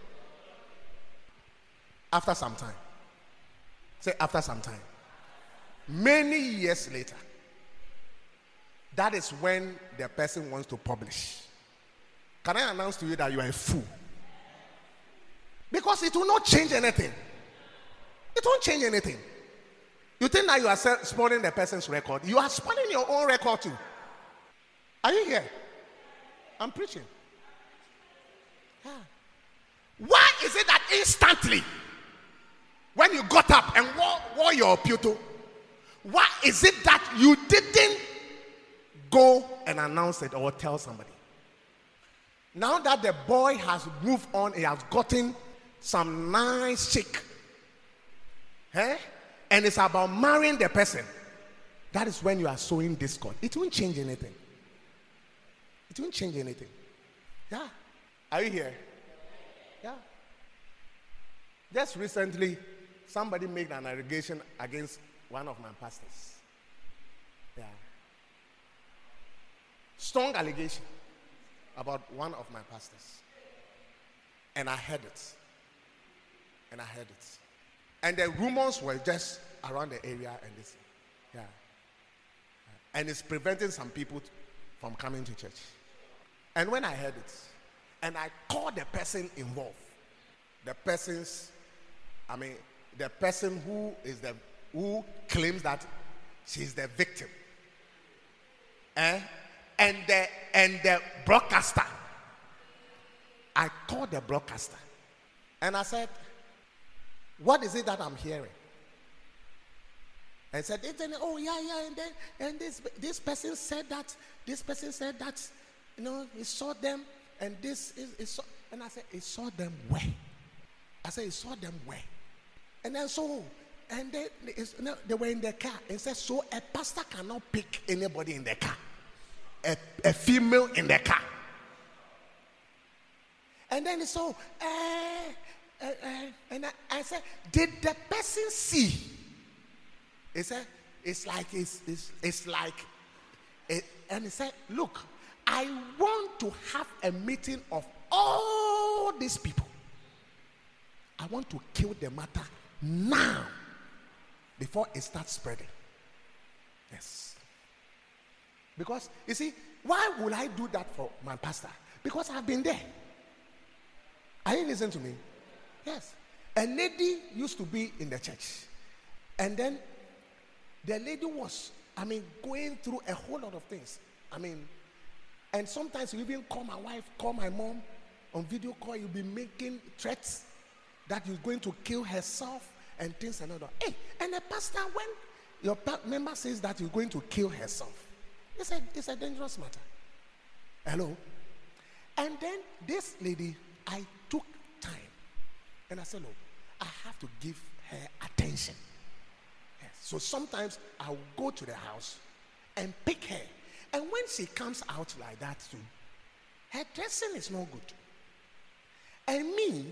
After some time. Say after some time. Many years later. That is when the person wants to publish. Can I announce to you that you are a fool? Because it will not change anything. It won't change anything. You think that you are spoiling the person's record. You are spoiling your own record too. Are you here? I'm preaching. Yeah. Why is it that instantly, when you got up and wore, wore your puto, why is it that you didn't go and announce it or tell somebody? Now that the boy has moved on, he has gotten some nice chick, eh? And it's about marrying the person. That is when you are sowing discord. It won't change anything. It won't change anything. Yeah. Are you here? Yeah. Just recently, somebody made an allegation against one of my pastors. Yeah. Strong allegation about one of my pastors. And I heard it. And I heard it. And the rumors were just around the area and this. Yeah. And it's preventing some people from coming to church. And when I heard it, and I called the person involved, the person's, I mean, the person who is the, who claims that she's the victim. Eh? And the, and the broadcaster. I called the broadcaster. And I said, what is it that I'm hearing? And said, oh yeah, yeah, and then and this this person said that, this person said that, you know, he saw them, and this is, is saw, and I said, he saw them where? I said, he saw them where? And then so, and then you know, they were in the car, and said, so a pastor cannot pick anybody in the car, a, a female in the car. And then he saw, eh, Uh, uh, and I, I said, did the person see? He said, it's like, it's, it's, it's like, it, and he said, look, I want to have a meeting of all these people. I want to kill the matter now before it starts spreading. Yes. Because, you see, why would I do that for my pastor? Because I've been there. Are you listening to me? Yes. A lady used to be in the church. And then the lady was, I mean, going through a whole lot of things. I mean, and sometimes you even call my wife, call my mom on video call, you'll be making threats that you're going to kill herself and things and all that. Hey, and the pastor, when your member says that you're going to kill herself, it's a, it's a dangerous matter. Hello? And then this lady, I took time and I said, look, I have to give her attention. Yes. So sometimes I'll go to the house and pick her. And when she comes out like that too, her dressing is no good. And me,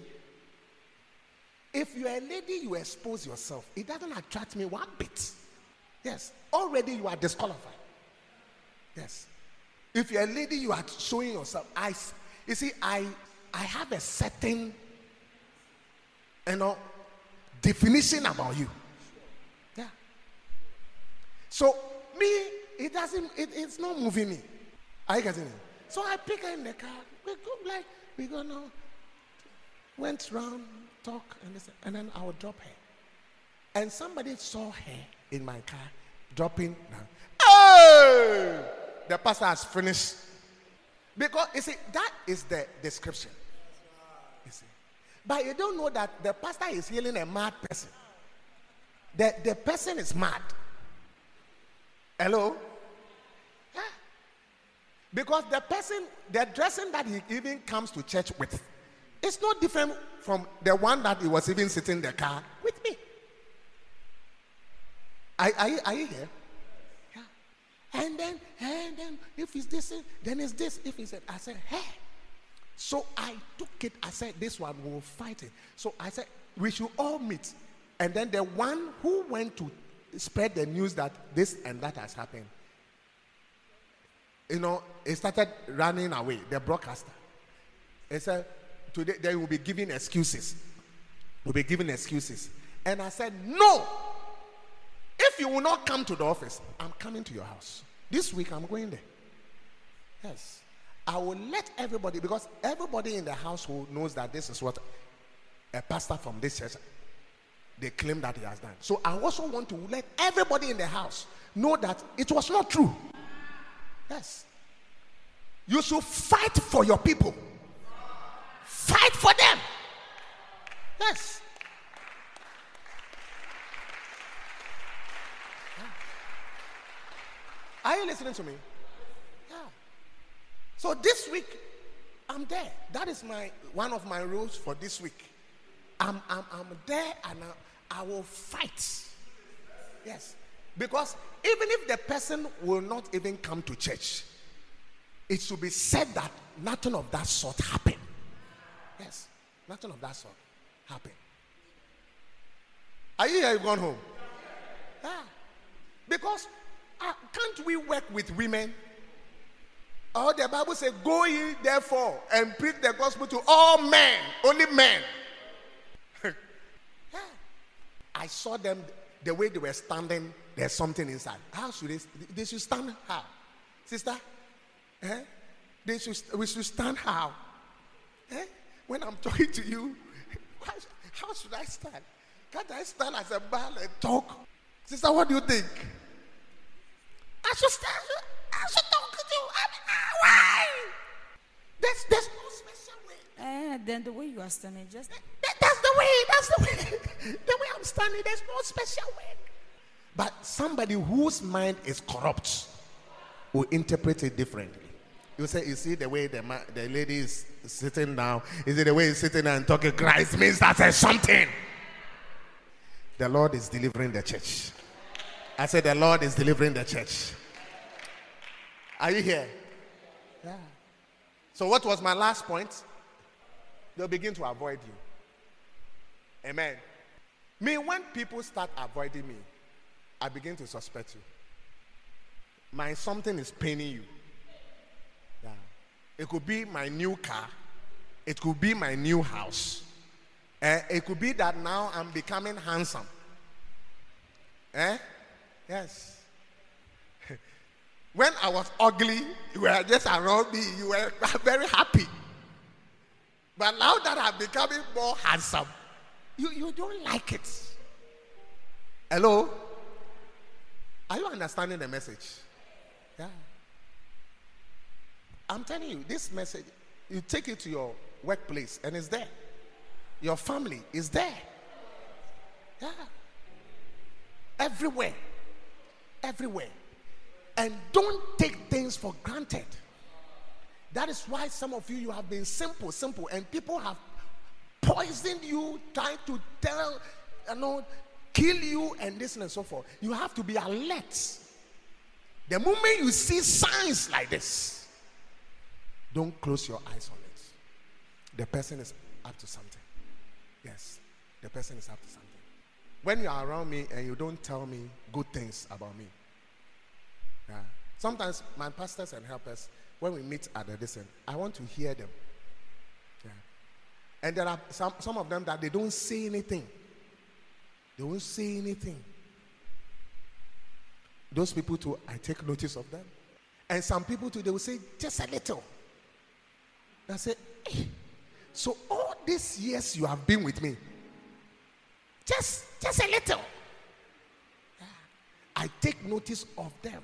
if you're a lady, you expose yourself. It doesn't attract me one bit. Yes. Already you are disqualified. Yes. If you're a lady, you are showing yourself. I, you see, I, I have a certain, you know, definition about you. Yeah. So me, it doesn't. It, it's not moving me. Are you getting it? So I pick her in the car. We go like we go now. Went round, talk, and listen, and then I would drop her. And somebody saw her in my car dropping down. Hey! The pastor has finished. Because, you see, that is the description. You see. But you don't know that the pastor is healing a mad person. The, the person is mad. Hello? Yeah. Because the person, the dressing that he even comes to church with, it's no different from the one that he was even sitting in the car with me. Are, are, you, are you here? And then, and then, if it's this, then it's this. If it's that, I said, hey. So I took it. I said, this one will fight it. So I said, we should all meet. And then the one who went to spread the news that this and that has happened, you know, he started running away. The broadcaster. He said, today they will be giving excuses. Will be giving excuses. And I said, no. If you will not come to the office, I'm coming to your house. This week, I'm going there. Yes. I will let everybody, because everybody in the household knows that this is what a pastor from this church, they claim that he has done. So I also want to let everybody in the house know that it was not true. Yes. You should fight for your people. Fight for them. Yes. Are you listening to me? Yeah. So this week, I'm there. That is my one of my rules for this week. I'm, I'm, I'm there and I, I will fight. Yes. Because even if the person will not even come to church, it should be said that nothing of that sort happened. Yes. Nothing of that sort happened. Are you here? You've gone home? Yeah. Because Uh, can't we work with women? Oh, the Bible says, go ye therefore and preach the gospel to all men, only men. Yeah. I saw them, the way they were standing, there's something inside. How should they, they should stand how? Sister? Eh? They should, we should stand how? Eh? When I'm talking to you, how should I stand? Can't I stand as a man and talk? Sister, what do you think? I should stand. I should talk to you. I mean, ah, why? There's, there's no special way. Uh, then the way you are standing, just that, that's the way. That's the way. The way I'm standing, there's no special way. But somebody whose mind is corrupt will interpret it differently. You say, you see the way the man, the lady is sitting down. Is it the way he's sitting and talking? Christ means that there's something. The Lord is delivering the church. I said the Lord is delivering the church. Are you here? Yeah. So what was my last point? They'll begin to avoid you. Amen. Me, when people start avoiding me, I begin to suspect you. My something is paining you. Yeah. It could be my new car. It could be my new house. Uh, it could be that now I'm becoming handsome. Eh? Yes. When I was ugly, you were just around me. You were very happy. But now that I'm becoming more handsome, you, you don't like it. Hello? Are you understanding the message? Yeah. I'm telling you, this message, you take it to your workplace and it's there. Your family is there. Yeah. Everywhere. Everywhere. And don't take things for granted. That is why some of you, you have been simple, simple, and people have poisoned you, trying to tell, you know, kill you, and this and so forth. You have to be alert. The moment you see signs like this, don't close your eyes on it. The person is up to something. Yes, the person is up to something. When you are around me and you don't tell me good things about me, yeah. Sometimes my pastors and helpers, when we meet at the distance, I want to hear them. Yeah. And there are some, some of them that they don't say anything. They won't say anything. Those people too, I take notice of them. And some people too, they will say just a little. I say, hey, so all these years you have been with me, just, just a little. Yeah. I take notice of them.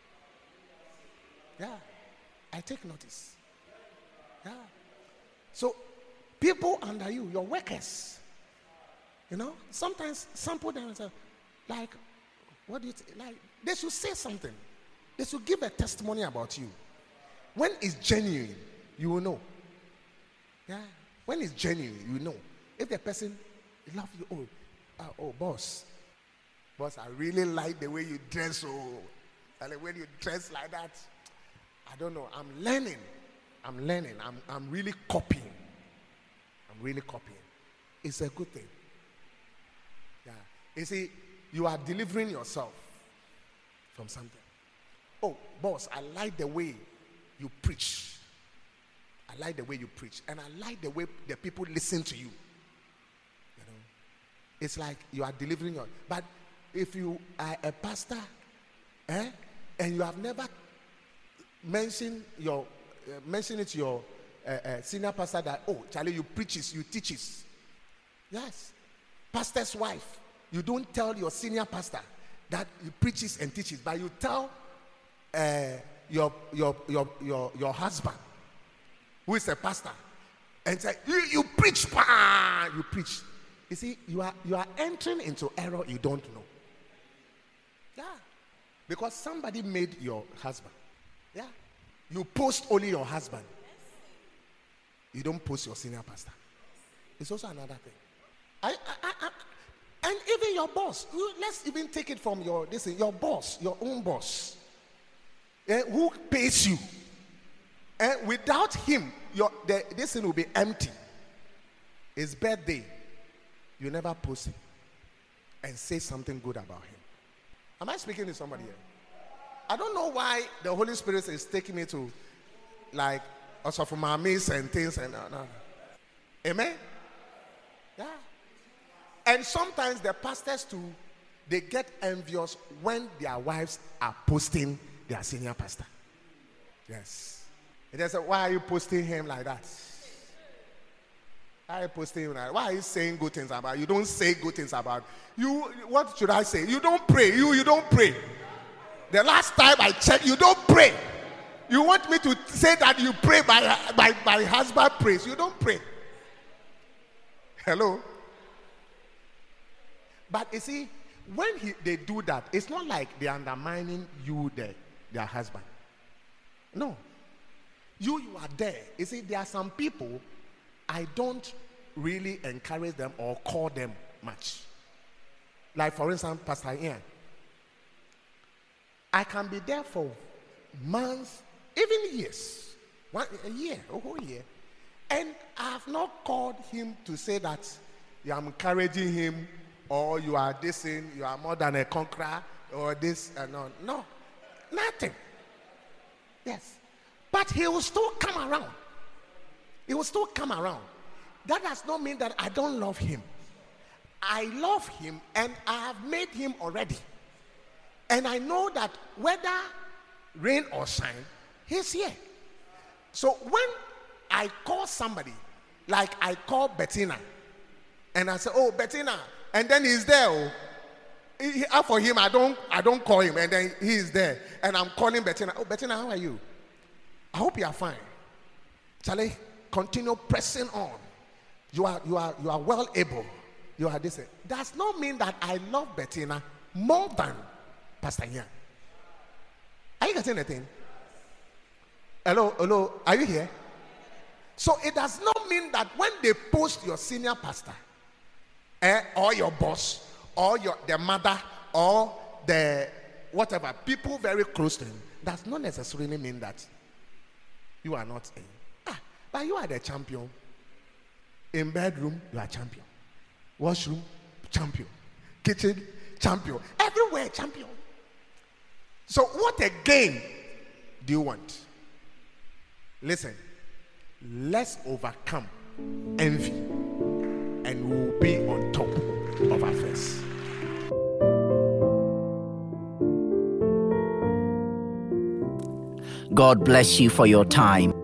Yeah, I take notice. Yeah. So, people under you, your workers, you know, sometimes sample them and say, like, what do you th- like? They should say something. They should give a testimony about you. When it's genuine, you will know. Yeah. When it's genuine, you know. If the person loves you, oh, uh, oh, boss, boss, I really like the way you dress. Oh, and the way you dress like that. I don't know. I'm learning. I'm learning. I'm, I'm really copying. I'm really copying. It's a good thing. Yeah. You see, you are delivering yourself from something. Oh, boss, I like the way you preach. I like the way you preach. And I like the way the people listen to you. You know, it's like you are delivering your. But if you are a pastor, eh, and you have never mention your uh, mention it to your uh, uh, senior pastor that, oh, Charlie, you preaches, you teaches. Yes. Pastor's wife, you don't tell your senior pastor that you preaches and teaches, but you tell uh, your, your your your your husband, who is a pastor, and say, you, you preach, bah! You preach. You see, you are you are entering into error you don't know. Yeah. Because somebody made your husband. Yeah. You post only your husband. You don't post your senior pastor. It's also another thing. I, I, I, I, and even your boss. You, let's even take it from your this your boss, your own boss, eh, who pays you. And without him, your the, this thing will be empty. His birthday, you never post it and say something good about him. Am I speaking to somebody here? I don't know why the Holy Spirit is taking me to, like, also from my mates and things and uh, no. Amen? Yeah. And sometimes the pastors too, they get envious when their wives are posting their senior pastor. Yes. And they say, why are you posting him like that? Why are you posting him like that? Why are you saying good things about you? Don't say good things about you. What should I say? You don't pray. You, you don't pray. The last time I checked, you don't pray. You want me to say that you pray by by my husband prays. You don't pray. Hello? But you see, when he, they do that, it's not like they're undermining you, the, their husband. No. You, you are there. You see, there are some people, I don't really encourage them or call them much. Like, for instance, Pastor Ian. I can be there for months, even years, one a year, a whole year, and I have not called him to say that you are encouraging him, or you are this in, you are more than a conqueror, or this and no, no, nothing. Yes, but he will still come around. He will still come around. That does not mean that I don't love him. I love him, and I have made him already. And I know that whether rain or shine, he's here. So when I call somebody, like I call Bettina, and I say, "Oh, Bettina," and then he's there. Oh, he, he- for him, I don't, I don't call him, and then he is there, and I'm calling Bettina. "Oh, Bettina, how are you? I hope you are fine." Charlie, continue pressing on. You are, you are, you are well able. You are this. Does not mean that I love Bettina more than Pastor Ian. Are you getting anything? Hello, hello, are you here? So it does not mean that when they post your senior pastor, eh, or your boss, or your the mother, or the whatever, people very close to him, does not necessarily mean that you are not in. Ah, but you are the champion. In bedroom, you are champion. Washroom, champion. Kitchen, champion. Everywhere, champion. So what again do you want? Listen, let's overcome envy and we'll be on top of affairs. God bless you for your time.